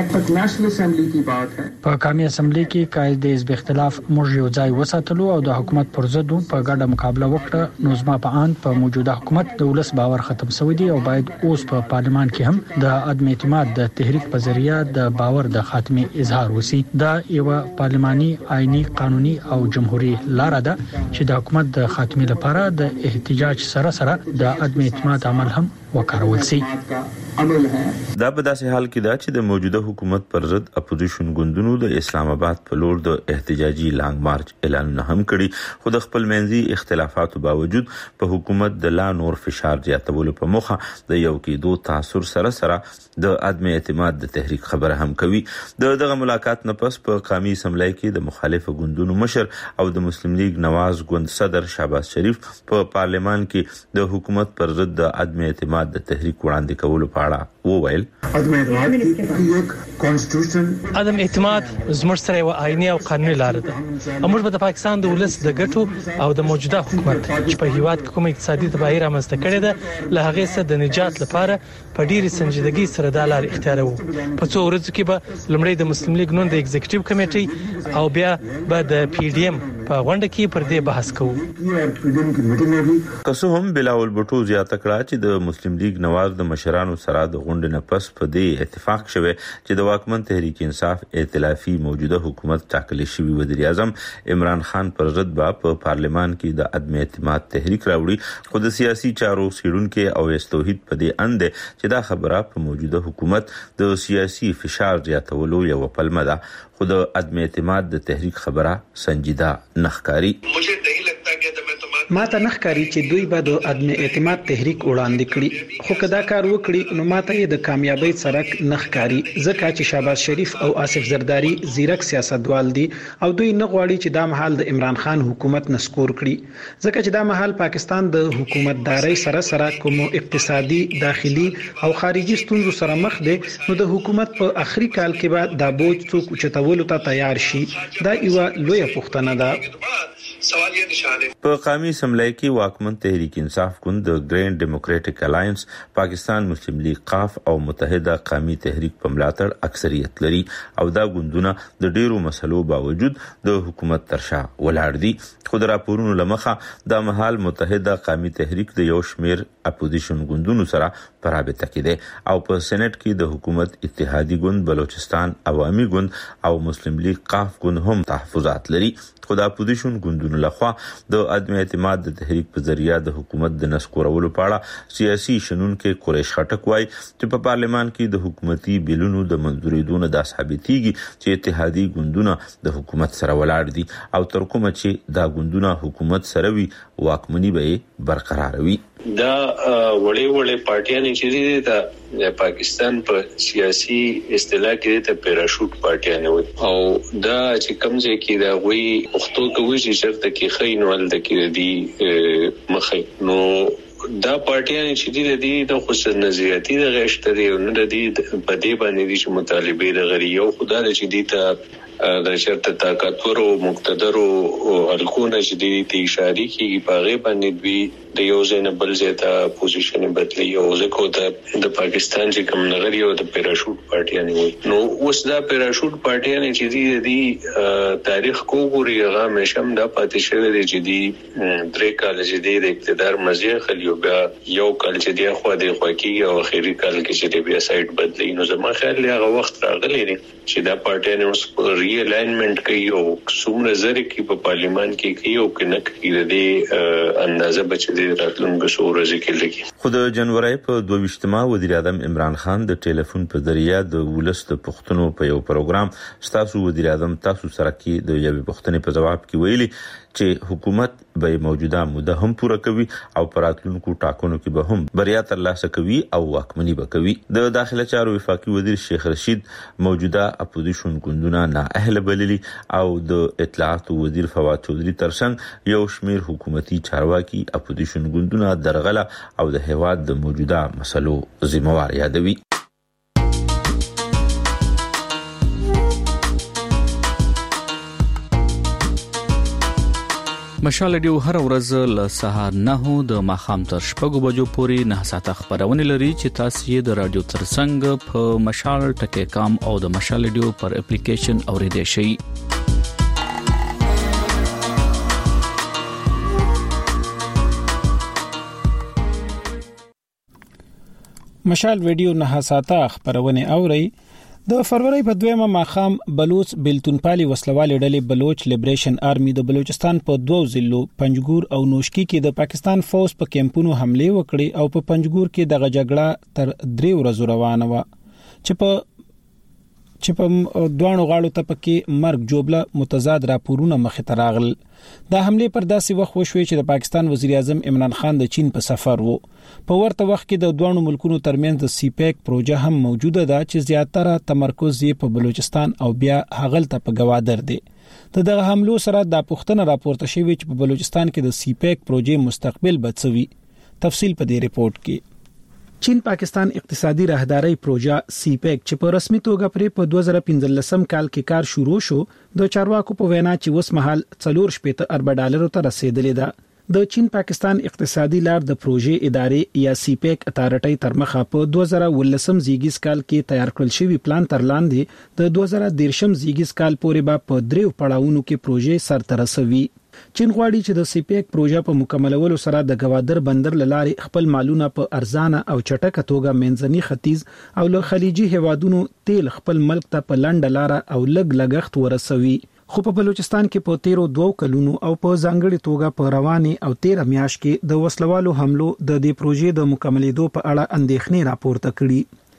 په قومي اسمبلی کې قائد حزب اختلاف موږ یو ځای وساتلو او د حکومت پر ضد په ګډه مقابله وکړه. نو زما په اند په موجوده حکومت د ولس باور ختم شوی دی او باید اوس په پارلمان کې هم د عدم اعتماد د تحریک په ذریعہ د باور د خاتمه اظهار وسی. دا یو پارلماني آئینی قانوني او جمهوریت لار ده چې د حکومت د خاتمه لپاره د احتجاج سره د عدم اعتماد عمل هم وکړول شي. دا په داسې حال کې دا چې د موجوده حکومت پر ضد اپوزیشن ګوندونو د اسلام آباد په لور د احتجاجي لانګ مارچ اعلان نه هم کړي خو د خپل منځي اختلافاتو باوجود په حکومت د لا نور فشار زیاتولو په مخه د یو کېدو تاثر سره د عدم اعتماد د تحریک خبره هم کوي. دغه ملاقات نه پس په قومي اسمبلی کې د مخالف ګوندونو مشر او د مسلم لیگ نواز ګوند صدر شهباز شریف په پارلمان کې د حکومت پر ضد د عدم اعتماد د تحریک وړاندې کولو په اړه وویل. عدم اعتماد زموږ سره یو آئینی او قانوني لار ده. موږ به د پاکستان د ولس د ګټو او د موجوده حکومت چې په هیواد کې کوم اقتصادي تباهي رامنځته کړې ده له هغه څخه د نجات لپاره په ډیره سنجیدګۍ سره د لار اختیارو. په څو ورځو کې به لمړی د مسلم لیگ نون د ایگزیکټیو کمیټي او بیا به د پی ډی ایم په غونډه کې پر دې بحث کوو. که هم بلاول بټو زیاته کړه چې د مسلم لیگ نواز د مشرانو سره د غونډې نه پس په دې اتفاق شوه چې د واکمن تحریک انصاف ائتلافي موجوده حکومت ټاکل شوی وزیر اعظم عمران خان پر ضد په پارلمان کې د عدم اعتماد تحریک راوړي خو د سیاسي چارو سیډونکو او استوحید په دې اند چې دا خبره په موجوده حکومت د سیاسي فشار زیاتولو یو پلمه ده خو د عدم اعتماد د تحریک خبره سنجیده نخکاری. मुझे नहीं लगता कि अदम एतमाद ماته نخکاری چې دوی به د عدم اعتماد تحریک وړاندې کړي، خو کدا کار وکړي نو ماته یې د کامیابی سرک نخکاری، ځکه چې شهباز شریف او آصف زرداری زیرک سیاستوال دي او دوی نه غواړي چې دا مهال د عمران خان حکومت نسکور کړي، ځکه چې دا مهال پاکستان د حکومتداري سره کوم اقتصادي داخلي او خارجي ستونزو سره مخ دي، نو د حکومت په اخري کال کې به دا بوج څوک چتولو ته تیار شي. دا یو لوی پوښتنه ده. په قومي اسمبلی کې واکمن تحریک انصاف ګوند د ګرین ډیموکراټک الاینس، پاکستان مسلم لیگ قاف او متحده قومي تحریک په ملاتړ اکثریت لري او دا ګوندونه د ډیرو مسلو باوجود د حکومت ترشا ولاړ دي. خو د راپورونو لمخه د مهال متحده قومي تحریک د یو شمیر اپوزیشن ګوندونو سره پرابطه کې ده او په سېنات کې د حکومت اتحادی ګوند بلوچستان عوامي ګوند او مسلم لیگ قاف ګوند هم تحفظات لري. خو د اپوزیشن ګوندونو لخوا د عدم اعتماد د تحریک په ذریعہ د حکومت د نسکورولو په اړه سیاسي شنونکو قریش خټک وایي چې په پارلمان کې د حکومتي بیلونو د منځورېدو د ثابتېږي چې اتحادی ګوندونه د حکومت سره ولاړ دي او تر کومه چې دا ګوندونه حکومت سره وي واکمني به برقرار وي. دا وړې پارټیانې چې دي د پاکستان په سیاسي اصطلاح کې ته پیراشوټ پارټیانې وي او دا چې کمزې کې دا وی وختو کوي چې شرط کې خینول د کې دي مخې نو دا پارټیانې چې دي د خصوص نظریاتي د غشتري او نه دي په دې باندې دي چې مطالبه د غری یو خدای چې دي ته د شرط طاقتور او مقتدر او الکونه چې دي ته اشاره کیږي په غیب باندې دوی د یو ځین بل ځای پوزیشن بدلی او ځکه د پاکستان چې کوم نغری او د پیراشوټ پارټیانې وي نو اوس دا پیراشوټ پارټیانې چې دي تاریخ کو ګوري هغه مشم دا پاتې شوی دی چې دي درې کال چې دي د اقتدار مزه خلیو بیا یو کال چې دی خو د خوکی او اخیری کال کې چې دی بیا سایت بدلی نو زما خیال هغه وخت راغلی دی چې دا پارټیانې اوس ری الاینمنت کوي او څومره زری کې په پارلیمان کې کوي او کنه کې د اندازه بچی راتلونکو ورځې کې لګي. خو د جنوري په 22مه وزیر اعظم عمران خان د ټلیفون په ذریعہ د ولس د پښتنو په یو پروګرام ستاسو وزیر اعظم تاسو سره کې د یوې پښتنې په جواب کې ویلي چې حکومت به موجوده موده هم پوره کوي او پراتلونکو ټاکنو کې به هم بریا ترلاسه کوي او واکمني به کوي. د داخله چارو وفاقي وزیر شیخ رشید موجوده اپوزیشن ګوندونه نااهل بللي او د اطلاعات وزیر فواد چودري ترڅنګ یو شمیر حکومتي چارواکي اپوزیشن ګوندونه درغله او د هیواد د موجوده مسلو ذمہوار یادوي. مشال ډیو هر ورځ له سهار 9 د ماخام تر شپږ بجو پورې 9 ساعته خبرونه لري چې تاسو یې د رادیو ترڅنګ په مشال ټکی کام او د مشال ډیو پر اپلیکیشن اوریدئ شئ. مشال ویډیو 9 ساعته خبرونه اوري. د فروری په 2مه ماخام بلوچ بلتونپالي وسلوال ډلې بلوچ لیبریشن آرمي د بلوچستان په 2 ضلعو پنجګور او نوشکی کې د پاکستان فوج په کیمپونو حمله وکړي او په پنجګور کې د جګړه تر 3 ورځې روانه و چې په دوانو غاړو ته پکې مرګ جوړله متضاد راپورونه مخ ته راغل. دا حمله پر داسې وخت وشوي چې د پاکستان وزیر اعظم عمران خان د چین په سفر وو. په ورته وخت کې د دوانو ملکونو ترمنځ د سی پیک پروژه هم موجوده ده چې زیاتره تمرکز یې په بلوچستان او بیا هغلته په گوادر دی. دغه حملو سره د پښتنه راپورته شوی چې په بلوچستان کې د سی پیک پروژې مستقبل بدسوي. تفصیل په دې ریپورت کې. چین پاکستان اقتصادي راهداري پروژه سی پیک چې په رسمي توګه پرې په 2015 کال کې کار شروع شو د چارواکو په وینا چې اوس مهال 4.8 ارب ډالرو ته رسیدلې ده. د چین پاکستان اقتصادي لار د پروژې ادارې یا سی پیک اتارټي تر مخه په 2019 زیږیز کال کې تیار کړل شوی پلان تر لاندې د 2013 زیږیز کال پورې به په 3 پړاوونو کې پروژې سرته رسوي. چین غواړي چې د سی پیک پروژه په مکملولو سره د گوادر بندر لارې خپل مالونه په ارزانه او چټکه توګه منځني ختیځ او له خلیجي هوادونو تیل خپل ملک ته په لنډه لار او لګ لګښت ورسوي. خو په بلوچستان کې په 13 کلونو او په ځانګړي توګه په رواني او 13 میاشت کې د وسلوالو حملو د دې پروژې د مکملېدو په اړه اندېښنې راپورته کړي.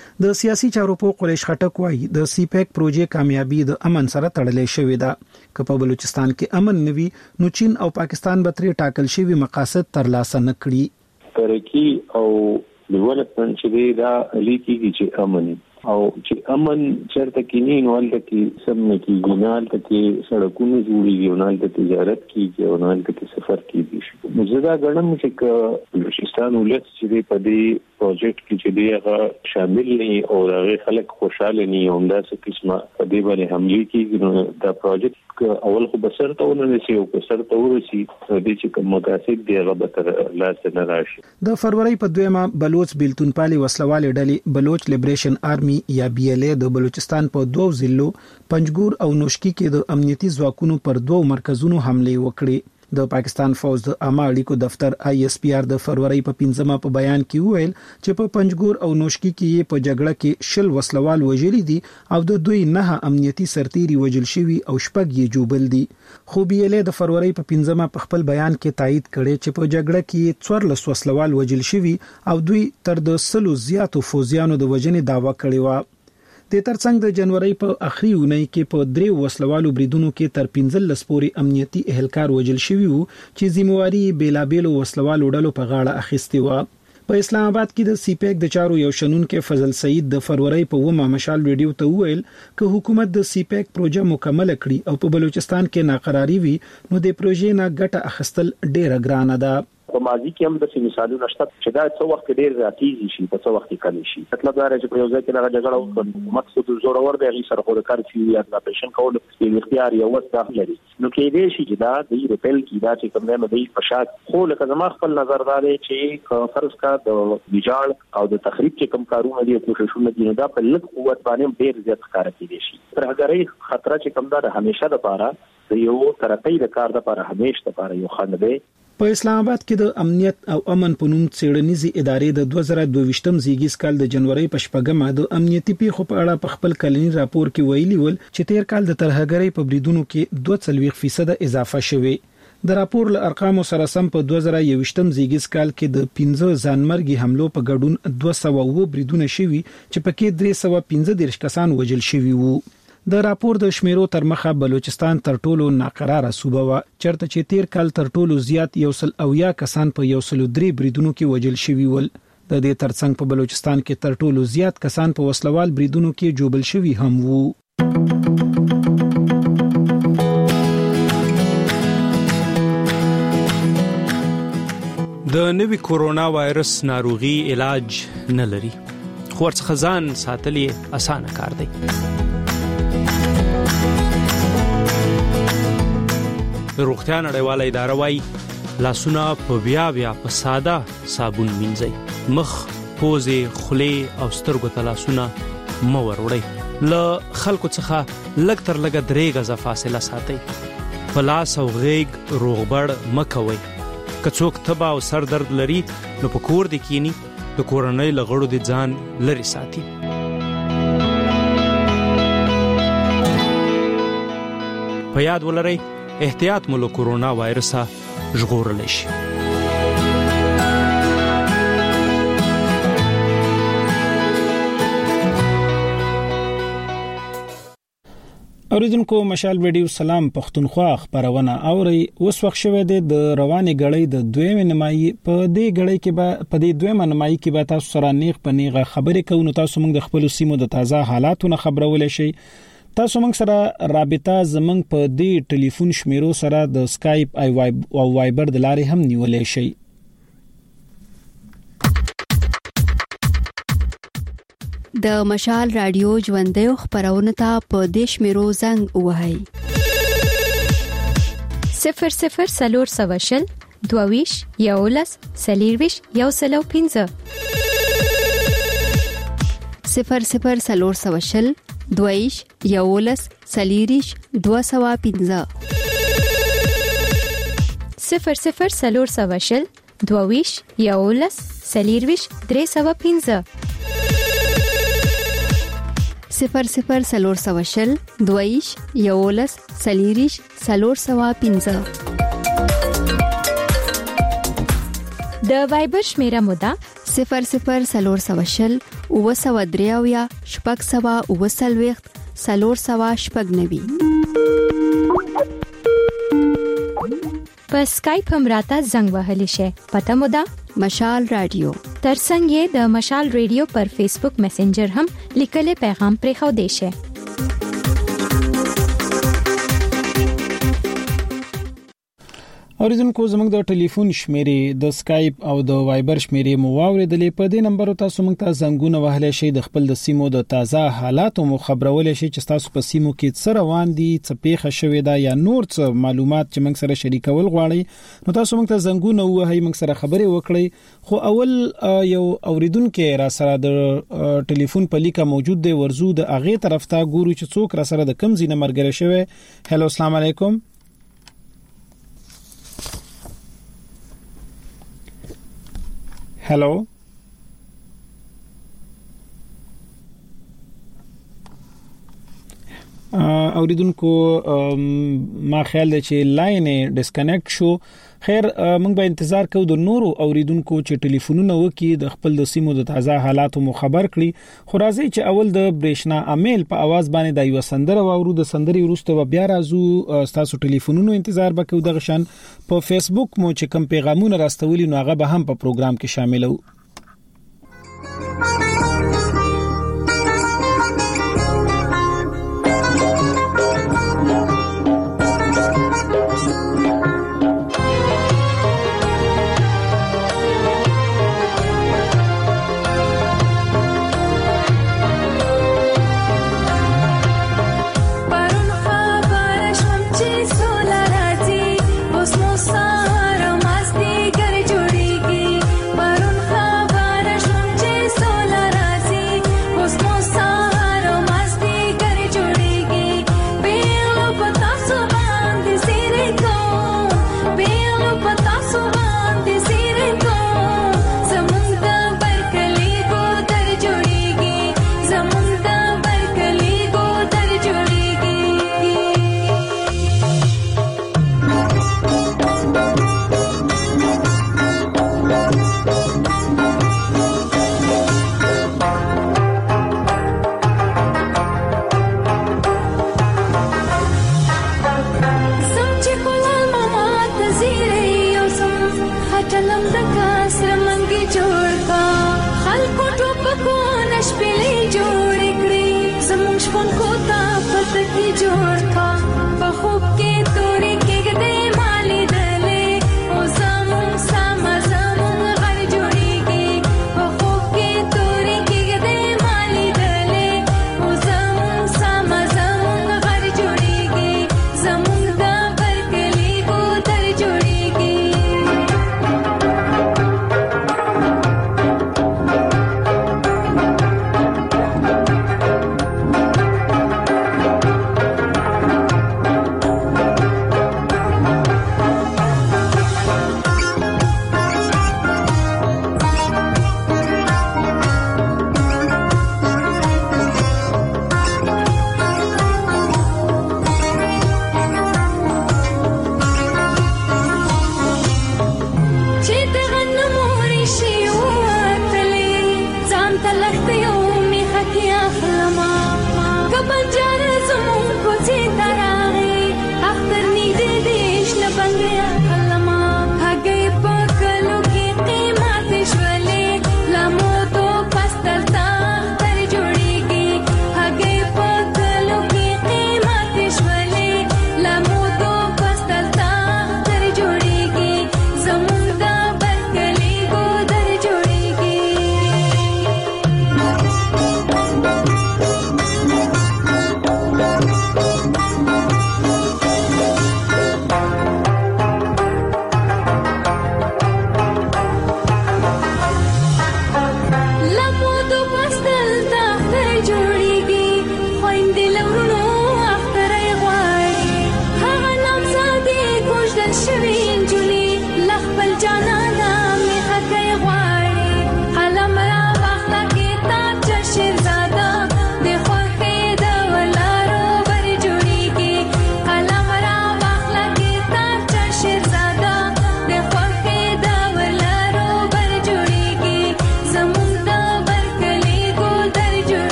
د سیاسي چارو په قریش خټک وایي د سی پیک پروژې کامیابی د امن سره تړلې شوې ده. که په بلوچستان کې امن نوي نو چین او پاکستان به ترې ټاکل شوی مقاصد ترلاسه نه کړي. ترقی او ډیولپمنٹ چې دا لیکي چې امن او چې امن چرته کې نه نوال کې سم نه کېږي، نه کې سړکونه جوړیږي، نه کې تجارت کېږي او نه کې سفر کېږي. مزدا غنم چې بلوچستان ولایت چې په دې پروجیکټ کې چې دی هغه شامل نه او هغه خلک خوشاله نه او همداسې قسمه په دې باندې حمله کېږي. دا پروجیکټ اول خو بسر ته ونه نشي او بسر ته ورسي د چې کوم مقاصد دی هغه به تر لاس نه راشي. د فروری په 2 بلوچ بیلتون پالي وسلوال ډلې بلوچ لیبریشن آرمي یا BLA د بلوچستان په 2 ضلعو پنجګور او نوشکی کې د امنیتي ځواکونو پر 2 مرکزونو حمله وکړې. د پاکستان فوج د عامه اړیکو دفتر ISPR د فروری په 15 په بیان کې ویل چې په پنجګور او نوشکی کې په جګړه کې شل وسلوال وژلي دي او د دوی 9 امنیتي سرتیري وژل شوي او شپږ یې جوبل دي. خو BLA د فروری په 15 په خپل بیان کې تایید کړي چې په جګړه کې 14 وسلوال وژل شوي او دوی تر د 100 زیاتو فوجیانو د وژنې داوا کړې و. د ترڅنګ د جنوري په اخري اونۍ کې په 3 وسلوالو بریدونو کې تر 15 پورې امنیتي اهلکار وژل شوي وو چې ذمہواری بیلابېلو وسلوالو ډلو په غاړه اخیستې و. په اسلام آباد کې د سی پیک د چارو یو شنن کې فضل سعید د فروری په 9 مشال ویډیو ته ویل چې حکومت د سی پیک پروژه مکمل کړي او په بلوچستان کې ناقراری وي نو د پروژې نه ګټه اخیستل ډیره ګرانه ده. په ماضي کې هم د مثالونو شته چې دا څو وخت ډیر زیاتېږي شي په څو وخت کې کلی شي. مطلب دا چې په یو ځای کې هغه جګړه وکړي مقصد زورور دی هغه سره خو د کار فی یا د پیشن کول د اختیار یو وسه لري. نو کې دې شي چې دا د ریپل کې دا چې کوم نه دی فشاد خو لکه زما خپل نظر دا دی چې فرض کا د ویجاړ او د تخریب چې کوم کارونه دي کوششونه دي دا په لږ قوت باندې ډیر زیات ښکار کېږي شي. تر هغه خطر چې کوم دا همیشه د پاره د یو ترقی د کار د لپاره همیشه د لپاره یو خنډ دی. په اسلام آباد کې د امنیت او امن په نوم څېړنیزې ادارې د 2022م زیږیز کال د جنوري په 8مه د امنیتي پیښو په اړه په خپل کلنی راپور کې ویلي ول چې تیر کال د ترهګرۍ په بریدونو کې 2.4% اضافه شوه. د راپور له ارقامو سره سم په 2021م زیږیز کال کې د 15 ځانمرګي حملو په ګډون 200 بریدونه شوي چې پکې 315 کسان وژل شوي وو. د راپور د شمیرو تر مخه بلوچستان تر ټولو ناقراره صوبه و چرته چې تیر کال تر ټولو زیات 100 کسان په 103 بریدونو کې وژل شوي ول. د دې ترڅنګ په بلوچستان کې تر ټولو زیات کسان په وسلوال بریدونو کې جوبل شوي هم وو. د نوي کورونا وایرس ناروغي علاج نه لري خو ورڅخه ځان ساتل اسانه کار دی. روغتیا نړیواله اداره وايي لاسونه په بیا په ساده صابون مینځئ. مخ، پوزې، خولې او سترګو ته لاسونه مه وروړئ. له خلکو څخه لږ تر لږه 3 غزه فاصله ساتئ. په لاس او غېږ روغبړ مه کوئ. که څوک تبه او سر درد لري نو په کور دې کینی د کورنۍ له غړو دې ځان لرې ساتي. په یاد ولرئ احتیاط مو له کورونا وایرسه ژغورلی شي. اوریدونکو مشال ویډیو سلام پښتونخوا خبرونه اوري. اوس وخت شوه د رواني غړې د دویمه نمایي په دې غړې کې په دې دویمه نمایي کې به تاسو سره نیغ پنیغه خبرې کوو. نو تاسو موږ د خپل سیمو د تازه حالاتونو خبرولې شي. تاسو موږ سره رابطه زمنګ په دې ټلیفون شمیرو سره د سکایپ او وایبر د لارې هم نیولې شي. د مشال رادیو ژوندۍ خبرونه ته په دې شمیرو زنګ وهاي 00 سلور سواشل دوویش یولس سلیرویش یوسلو 15 00 سلور سواشل دویش یولس سلیریش 215 00 سلور سواشل دویش یولس سلیرویش 315 00 سلور سواشل دویش یولس سلیریش 315 د وایبر شمیره مودا 00 903 699 490. په اسکایپ هم راته زنګ وهلی شي. پته مو ده مشال رادیو. ترڅنګ یې د مشال رادیو پر فیسبوک میسنجر هم لیکلي پیغام پرې خو دی شي. اوریدونکو زموږ د ټلیفون شمیرې د اسکایپ او د وایبر شمیرې مو واوریدلې. په دې نمبر تاسو موږ ته زنګونه وهلی شئ د خپل د سیمو د تازه حالاتو مو خبرولای شئ چې تاسو په سیمو کې څه روان دي، څه پیښه شوې ده یا نور څه معلومات چې موږ سره شریکول غواړئ نو تاسو موږ ته زنګونه وهئ، موږ سره خبرې وکړئ. خو اول یو اوریدونکو را سره د ټلیفون په لیکه موجود دی، ورزو د اغه طرف ته ګورو چې څوک را سره د کم زینه مرګره شوی. هلو السلام علیکم. هلو اوریدونکو ما خیال دی چې لاین ډسکنیکټ شو. خیر موږ به انتظار کوو د نورو اوریدونکو چې ټلیفونونه وکي د خپل د سیمو د تازه حالاتو مو خبر کړي. خو راځي چې اول د برېښنا امیل په आवाज باندې د یو سندره واورو. د سندري وروسته بیا راځو تاسو ټلیفونونو انتظار وکړو. د غشن په فیسبوک مو چې کوم پیغامونه راستولي نو هغه به هم په پروګرام کې شاملو.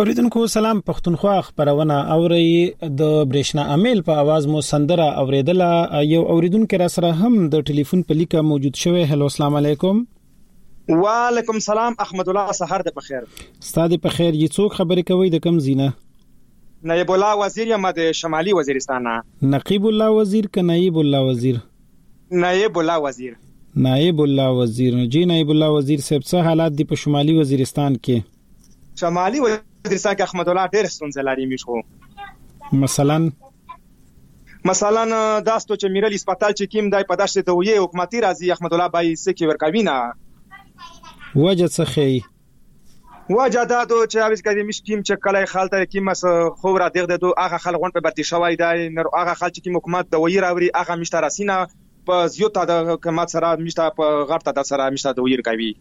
اوریدونکو سلام، پښتونخوا خبرونه اوري د برېښنا امیل په आवाज مو سندره اوریدله. یو اوریدونکو را سره هم د ټلیفون په لیکه موجود شوی. هلو السلام علیکم. وعلیکم سلام. احمد الله سحر د بخیر. ستاسو په خیر. یی څوک خبرې کوي د کم زینه؟ نایب الله وزیر یم د شمالي وزیرستان. نقیب الله وزیر ک نایب الله وزیر؟ نایب الله وزیر. نایب الله وزیر. جی نایب الله وزیر صاحب، څه حالات دي په شمالي وزیرستان کې؟ شمالي وزیرستان کې احمد الله ډېر ستونزې لري میشو. مثلا داستو چې میرلی هسپتال چې کیم دای په داشته ته وې حکومتي راځي احمد الله بای سکی ورکوي نه. وجه څه خي؟ وجه دا دو چې اوس کدي مشکیم چې کله خالته کیمس خو را دغه دو هغه خلغون په برتی شوای دی نو هغه خلک چې حکومت د ویر اوري هغه مشته راسینه په زیوته د حکومت سره مشته په غړته د سره مشته د ویر کوي.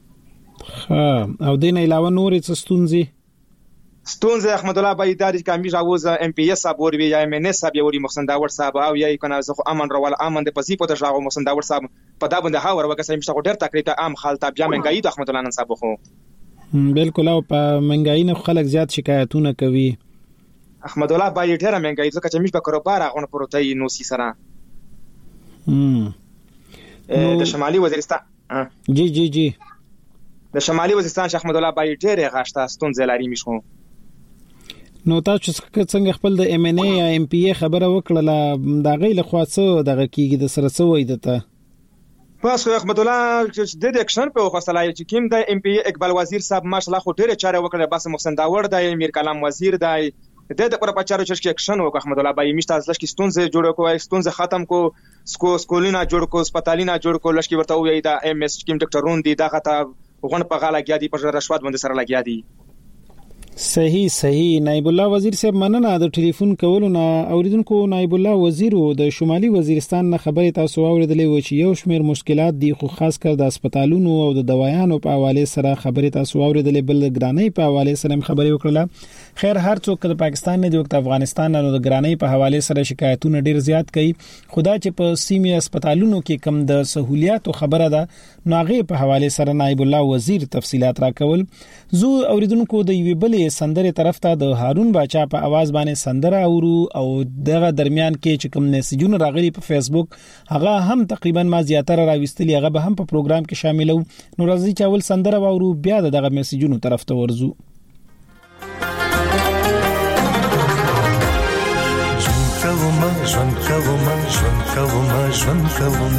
او دین علاوه نور څه ستونزه احمد الله بای داری کمی جاوز ام پی اس ابور وی یا ام ان اس ابوري محسن داور صاحب او یا کنه زه امن روال امن د پسی په تشاغو محسن داور صاحب په دا باندې هاور وکړم چې ډېر تکلیف عام خالته بیا منګای د احمد الله نن صاحب خو بالکل. او په منګای نه خلک زیات شکایتونه کوي. احمد الله بای ډېر منګای ځکه چې مې په کاروبار غون پروتای نو سی سره د شمالي وزیرستان جی د شمالي وزیرستان احمد الله بای ډېر غاشته ستونزې لري میشو. نو تاسو څنګه خپل د ام ان ای یا ام پی ای خبره وکړه دا غیله خاصه دغه کیږي د سره سوې دته پس احمد الله چې د اکشن په وخصلای چې کیم د ام پی ای اقبال وزیر صاحب ماشالله خو ډیره چاره وکړه. بس محسن داور د امیر کلام وزیر د پر پچارو چې اکشن وکړ احمد الله بای میشته ځل کې ستونزې جوړ کوی ستونزې ختم کو سکولینا جوړ کو سپټالینا جوړ کو لشکې ورته وی د ام اس کیم ډاکټرون دي دغه ته غون په غاله کې دي په رشوت باندې سره لګیا دي. صحیح. نایب الله وزیر صاحب مننه د ټلیفون کولو نه. اوریدونکو نایب الله وزیر د شمالي وزیرستان نه خبرې تاسو اوریدلې و چې یو شمېر مشکلات دي خو خاص کر د هسپتالونو او د دوايانو په حواله سره خبرې تاسو اوریدلې بل ګرانۍ په حواله سره خبرې وکړه. خیر هر څوک د پاکستان نه د وخت افغانستان نه د ګرانۍ په حواله سره شکایتونه ډیر زیات کوي. خدا چې په سیمه هسپتالونو کې کم د سہولیات خبره ده نو هغه په حواله سره نایب الله وزیر تفصيلات راکول. زو اوریدونکو د یوې بلې سندره طرف ته د هارون باچا په आवाज باندې سندره اورو او دغه درمیان کې چې کوم میسجونه راغلي په فیسبوک هغه هم تقریبا ما زیاتره راوستلي هغه به هم په پروګرام کې شاملو. نو راځي چې اول سندره واورو بیا دغه میسجونو طرف ته ورزو. ژوند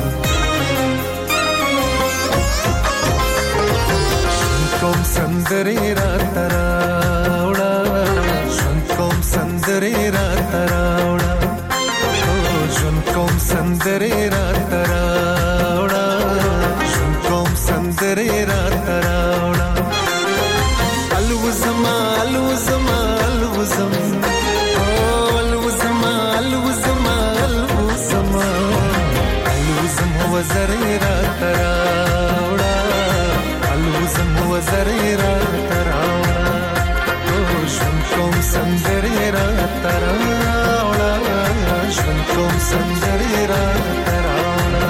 کوم سندري را تراوړه ژوند کوم سندري را تراوړه ژوند کوم سندري را تراوړه ژوند کوم سندري را تراوړه الوزما الوزما الوزم الوزما الوزما الوزما الوزم وزري را تراوړه الوزم وزري را تراوړه ژوند کوم سندري را تراوړه ژوند کوم سندري را تراوړه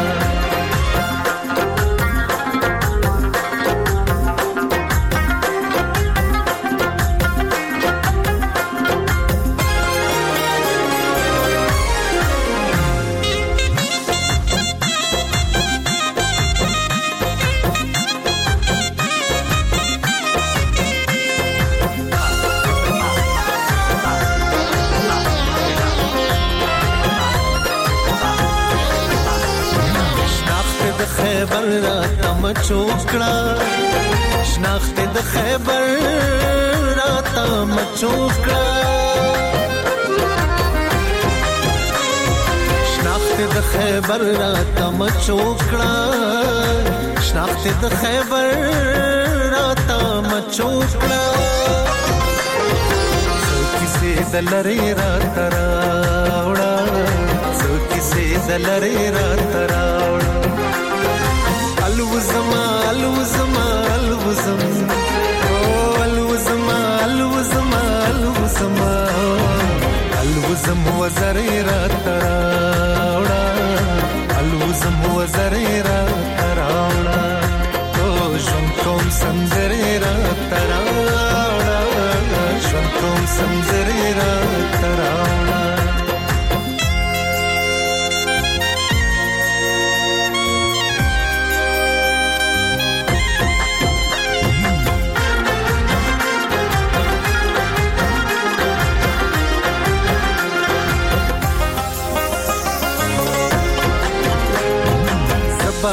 خیبر را تم چوکړه شناخت د خیبر را تم چوکړه شناخت د خیبر را تم چوکړه شناخت د خیبر را تم چوکړه څوکې دلری را تراوړه څوکې دلری را تراوړه الوزما الوزما الوزم الوزما الوزما الوزما الوزم وزري را تراوړه الوزم وزري را تراوړه ژوند کوم سندري را تراوړه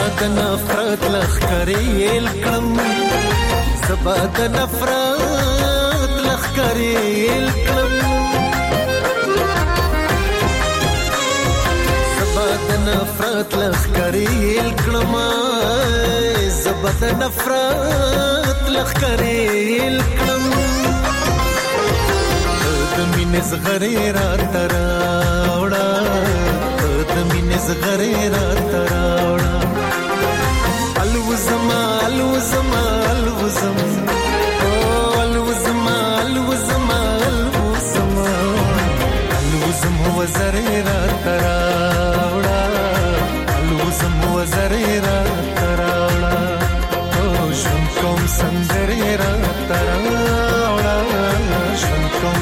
د نفرت لخکرې الکم زبا د نفرت لخکرې الکم زبا د نفرت لخکرې الکم زبا د نفرت لخکرې الکم د مینې زغرې را تراوړه د مینې زغرې را تراوړه الوزما الوزما الوزم الوزما الوزما الوزما الوزم وزرې را تراوړه الوزم وزرې را تراوړه ژوند کوم سندرې را تراوړه ژوند کوم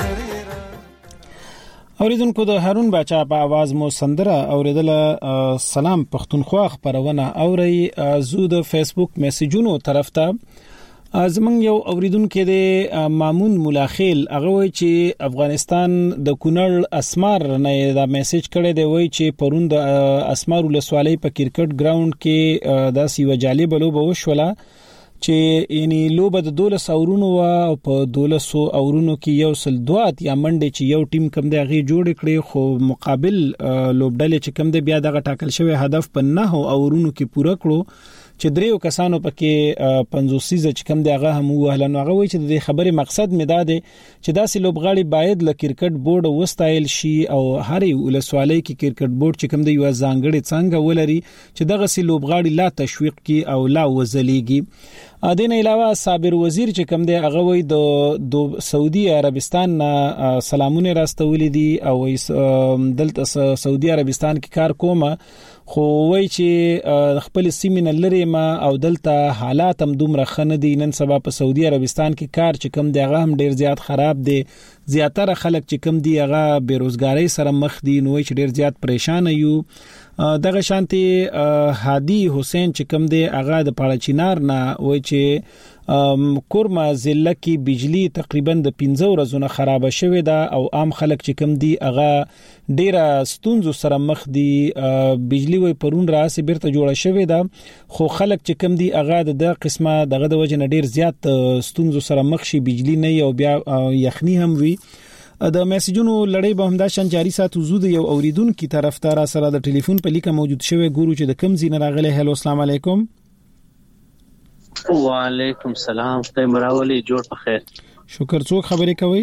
اوریدونکو د هارون باچا په आवाज مو سندره اوریدله. سلام پښتونخوا خبرونه اوري زو د فیسبوک میسجونو طرف ته زمنګ یو اوریدونکو د مامون ملاخیل هغه وای چې افغانستان د کونړ اسمار نه دا میسج کړی دی وای چې پروند اسمار ولسوالۍ په کرکټ ګراوند کې داسې وجالب لوبه وشوله چې یعنی لوبه د 12 اورونو او په 12 اورونو کې یو سل دوات یا منډه چې یو ټیم کم دی غي جوړ کړي خو مقابل لوبډلې چې کم دی بیا دغه ټاکل شوی هدف په 9 اورونو کې پوره کړو چې دریو کسانو پکې 50 چې کم دی هغه هم وهلنو هغه وایي چې د خبرې مقصد مې دا دی چې داسې لوبغاړي باید ل کرکټ بورډ وستایل شي او هرې ولسوالۍ کې کرکټ بورډ چې کم دی یو ځانګړي څنګه ولري چې دغه سي لوبغاړي لا تشویق کی او لا وزليږي. دین علاوه صابر وزیر چې کم دی هغه وای د سعودي عربستان سلامونه راستولې دي او دلته سعودي عربستان کې کار کومه خو وای چې خپل سیمینه لري ما او دلته حالات هم دومره خنه دي نن سبا په سعودي عربستان کې کار چې کم دی هغه هم ډیر زیات خراب دي زیاتره خلک چې کم دی هغه بیروزګاری سره مخ دي نو چې ډیر زیات پریشان یو. دغه شانتي هادي حسین چې کم دی هغه د پاړچینار نه وای چې کورما ضلع کې بجلی تقریبا د 15 ورځې خراب شوې ده او عام خلک چې کم دی هغه ډیره ستونزو سره مخ دي. بجلی وای پرون راسي بیرته جوړه شوې ده خو خلک چې کم دی هغه د قسمه دغه د وجه نه ډیر زیات ستونزو سره مخ شي بجلی نه او بیا یخنی هم وي. د میسجونو لړۍ به همدا شان جاری ساتو. زو د یو اوریدونکو طرف ته را سره د ټلیفون په لیکه موجود شوی ګورو چې د کم زین راغله. هلو السلام علیکم. وعلیکم السلام. ته مراولي جوړ په خیر. شکر. څوک خبرې کوي؟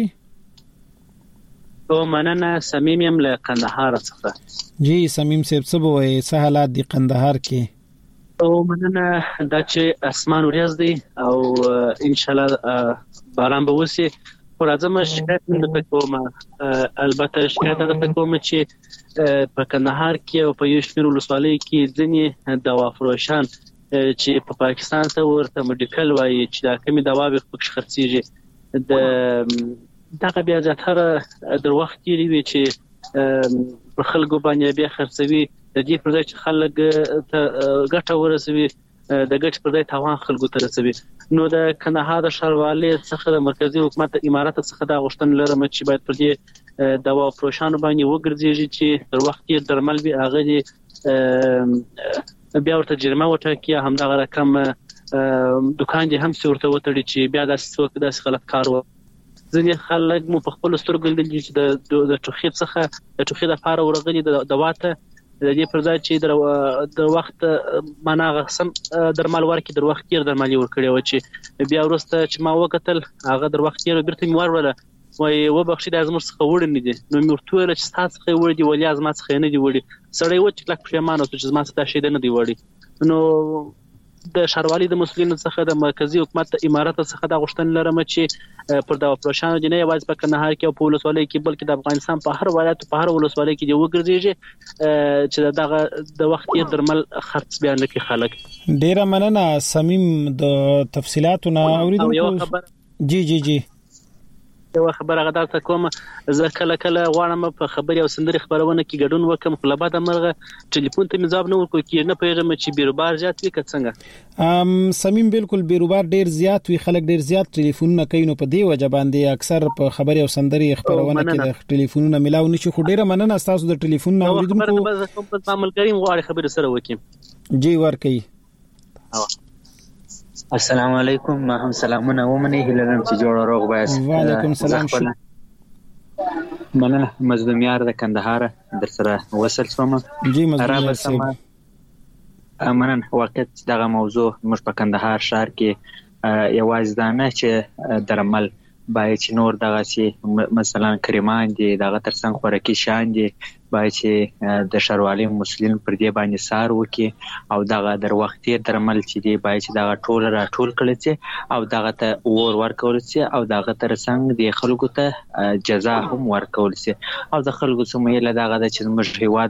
او مننه صمیم یم له قندهار څخه. جی صمیم صاحب څه وایي څه حالات دي قندهار کې؟ او مننه دا چې اسمان وريز دي او ان شاء الله باران به وشي. ورځم شکایت نه کوم البته شکایت نه کوم چې په کندهار کې او په یوشمیر ولسوالۍ کې ځینې دوا فروشان چې په پاکستان ته ورته میډیکل وایي چې دا کومي دوا به پکښ خرڅيږي دغه بیا ځاتره در وخت کې وی چې په خلکو باندې بیا خرڅوي د دې پر ځای چې خلک ګټه ورسوي د ګټ پر ځای تاوان خلکو ته رسوي. نو د کندهار ښاروالۍ څخه د مرکزی حکومت امارات څخه دا غوښتنه لرم چې باید پر دې دوا فروشانو باندې وګرځي چې تر وخت کې درمل به هغه بیا ورته جریمه وټاکي همدغه رقم دکان دي هم څورته وټړي چې بیا داسې خلک کار ځینې خلک مو په خپل سترګو لیدل چې د ټوخي څخه د ټوخي د لپاره ورغلي د دواته د دې پر ځای چې د وخت مناغه سم درمل ورکړي در وخت کې درمل ورکړي و چې بیا ورسته چې ما وکتل هغه در وخت کې بیرته مور ولا وای و بخښي د ازمر څخه وړ نه دي نو مرتوه چې تاسو څخه وړ دي ولیا ازما څخه نه دي وړي سړی و چې کلک پښیمانه چې ازما څخه شي نه دی وړي. نو د ښاروالۍ د مسؤلینو څخه د مرکزی حکومت امارات څخه د غوښتنې لرم چې پر دا پروشانو دی نه یوازې په کندهار کې او په ولسوالۍ کې بلکې د افغانستان په هر ولایت په هر ولسوالۍ کې دی وګرځي چې دغه د وخت یې درمل خرڅ بیان لکه خلک. ډیره مننه صمیم د تفصيلاتونه اوریدونکو. جی یو خبره غدا ته کوم زه کله غواړم په خبري او سندري خبرونه کې ګډون وکم خو لبا د مرغه ټلیفون ته مزاب نه ورکو کې نه پیژم چې بیروبار زیات وي څنګه. صمیم بالکل بیروبار ډیر زیات وي خلک ډیر زیات ټلیفونونه کوي نو په دې وجه باندې اکثر په خبري او سندري خبرونه کې د ټلیفونونه ملاو نشي. خو ډیره مننه تاسو د ټلیفون اوریدونکو په عمل کریم غواړي خبري سره وکم. جی ورکي. السلام علیکم. ما هم سلامونه ومني هلنم چې جوړ روغ بایس. وعلیکم السلام. مننه. مظلوم یار د کندهار در سره وصل شوم. جی مظلوم یار صاحب. مننه. وخت دغه موضوع مش په کندهار شهر کې یوازې دا نه چې درمل باید چې نور دغه چې مثلا کریمان دي دغه ترڅنګ خوراکي شان دي باید چې د شروالي مسلمان پر دې باندې سار وکي او دغه در وختي درمل چې دی باید چې دغه ټول راټول کړي چې او دغه ته ورکول شي او دغه ترڅنګ د خلکو ته جزا هم ورکول شي او د خلکو سمېله دغه د چې موږ هیواد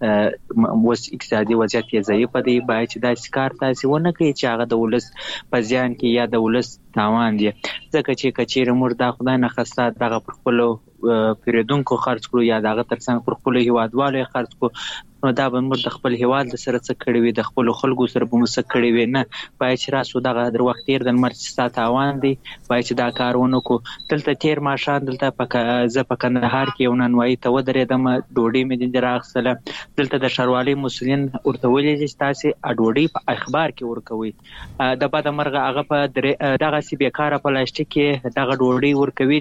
وس اقتصادي وضعیت یې ضعیف دی باید چې دا کار تاسو ونه کوي چې هغه د ولس په ځان کې یا د ولس تاوان دی ځکه چې کچېره موږ د خدای نه خسته دغه پر خپل پیریدونکو خرج کړو یا دغه ترڅنګ پر خپل هیوادوالو خرج کړو نو دا به موږ د خپل هیواد سره څه کړی وي د خپل خلکو سره به موږ څه کړی وي نه باید چې راسو دغه در وخت تیر د مرستا تاوان دی باید چې دا کارونه کو دلته تیر ماشان دلته ز په کندهار کې یو ننوي ته ودرېدم ډوډۍ مې د راغسله دلته د شروالي مسلمان ورته ویلې چې تاسو ډوډۍ په اخبار کې ورکوي د بعد مرغه هغه په دغه سی بیکاره پلاستیک کې دغه ډوډۍ ورکوي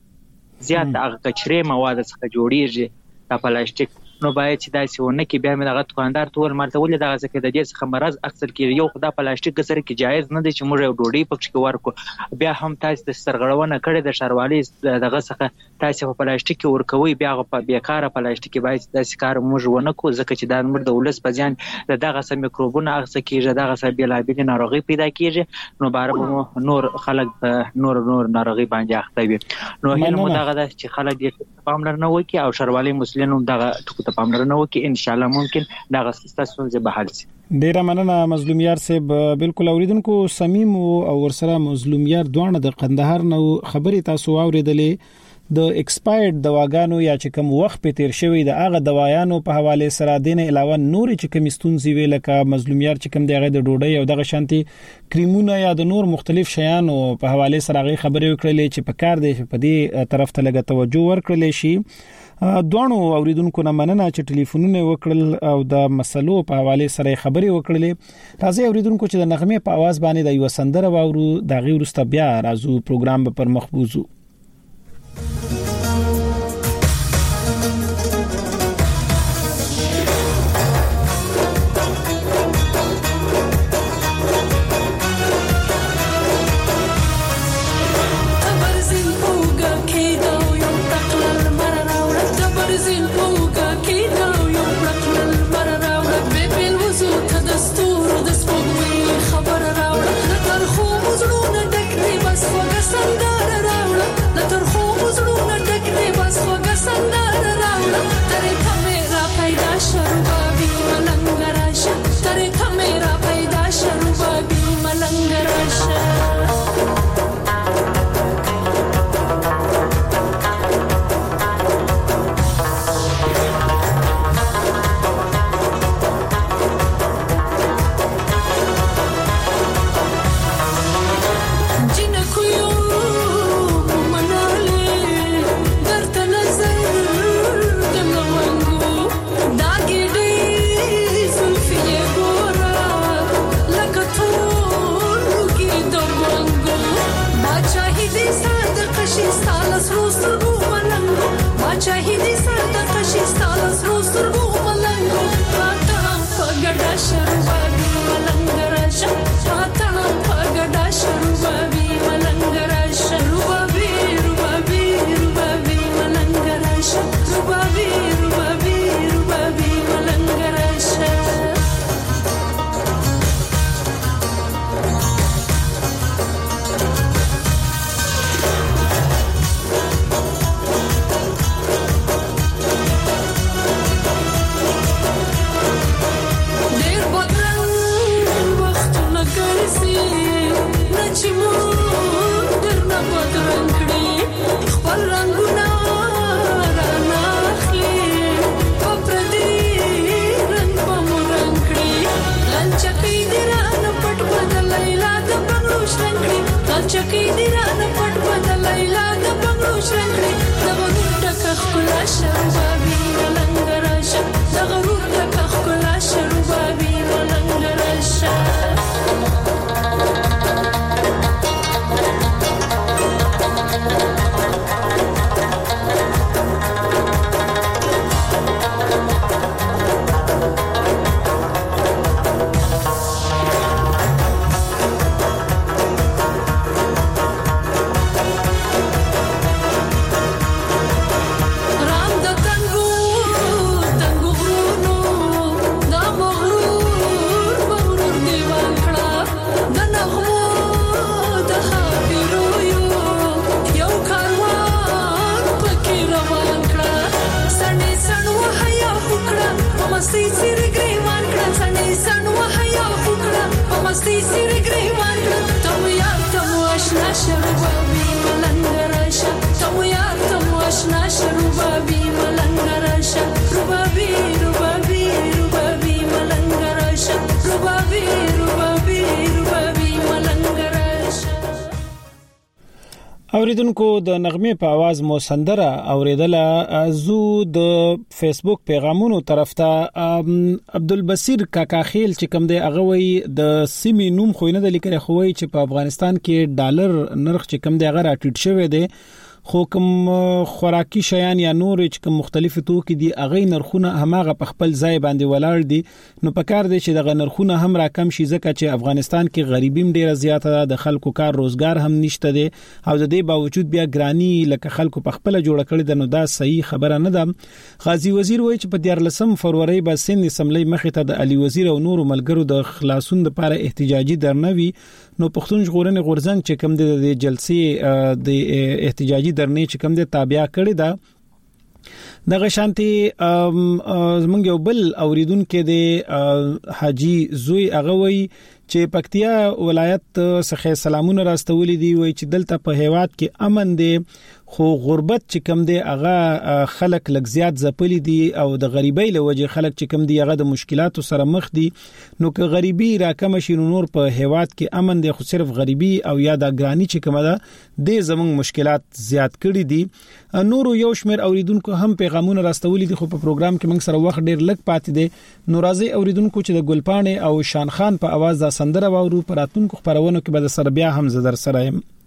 زیات هغه کچري مواد څخه جوړیږي د پلاستیک نو باید چې دا څونه کې بیا مې دغه دکاندار تور مرته ولې دغه ځکه د دې څخه مرز اکثر کې یو خدا پلاستیک سره کې جایز نه دی چې موږ یو ډوډۍ پکې ورکو بیا هم تاسو د سرغړونه کړې د شروالي دغه څخه تاسو په پلاستیک ورکوي بیا په بیکاره پلاستیک باید د کار موږ ونه کو ځکه چې دا موږ د ولس په ځان دغه سم میکروبونه اغسه کېږي دغه سم بیلابیل ناروغي پیدا کېږي نو بار نور خلک نور ناروغي باندې اخته وي نو هله دغه چې خلک دې پاملرنه وکړي او شروالي مسلمانانو دغه پاملرنه وکړي ان شاء الله ممکن دا ستاسو څخه حل شي. ډیره مننه مظلوم یار صاحب. بالکل اوریدونکو صمیم او ورسره مظلوم یار دوه د قندهار نو خبري تاسو اوریدلې د ایکسپایرډ دواګانو یا چې کوم وخت په تیر شوی د هغه دوايانو په حواله سره دینه علاوه نور چې کوم ستونزې ویل کا مظلوم یار چې کوم دغه د ډوډۍ او دغه شانتي کریمونه یا د نور مختلف شیانو په حواله سره غي خبرې وکړلې چې په کار دی په دې طرف ته لګ توجه ورکړلې شي. دوانو اوریدونکو نه مننه چې ټلیفونونه وکړل او د مسلو په حواله سره خبرې وکړلې. راځي اوریدونکو چې د نغمه په आवाज باندې د یو سندره واورو د غي ورسته بیا راځو پروګرام به پر مخبوزو. Dear, but مستی سیر گریوان کړه سنې سن وحیا وکړه په مستی سیر گریوان کړه تم یار تم آشنا شربابي ملنګ راشه تم یار تم آشنا شربابي ملنګ راشه ربابي ربابي ربابي ملنګ راشه ربابي ربابي ربابي ملنګ راشه. اوریدونکو د نغمه په आवाज مو سندره اوریدله. زو د فیسبوک پیغامونو طرف ته عبدالبصیر کاکا خیل چې کوم دی هغه وی د سیمې نوم خو نه د لیکل خوي چې په افغانستان کې ډالر نرخ چې کوم دی هغه راټیټ شوی دی خو کوم خوراکي شیان یا نور چې کوم مختلفو توکي دي هغه نرخونه هماغه په خپل ځای باندې ولاړ دي نو پکار دي چې دغه نرخونه هم راکم شي ځکه چې افغانستان کې غریبیم ډیره زیاته ده د خلکو کار روزګار هم نشته دي او د دې باوجود بیا ګرانی لکه خلکو په خپل جوړ کړی د نو دا صحیح خبره نه ده. قاضي وزیر وایي چې په 14 فروری به سند اسمبلی مخې ته د علي وزیر او نورو ملګرو د خلاصون لپاره احتجاجي درنوي نو پښتون ژغورنې غورځنګ چې کوم د جلسې د احتجاجي درنې چې کوم د تابع کړی دا دغه شانتي زمونږ یو بل اوریدونکو د حاجی زوی اغوي چې پکتیا ولایت څخه سلامونه راستولې دي وای چې دلته په هیواد کې امن دی خو غربت چې کم دی هغه خلک لږ زیات زپلي دي او د غریبۍ له وجې خلک چې کم دی هغه د مشکلاتو سره مخ دي نو که غریبي راکم شي نور په هیواد کې امن دی خو صرف غریبي او یا د ګرانی چې کومه ده د زمونږ مشکلات زیات کړي دي. نورو یو شمیر اوریدونکو هم پیغامونه راستولي دي خو په پروګرام کې موږ سره وخت ډیر لږ پاتې دي نو راځي اوریدونکو چې د ګلپانې او شان خان په आवाज د سندره واورو پراتونکو خبرونه کې به د سر بیا هم زدر سره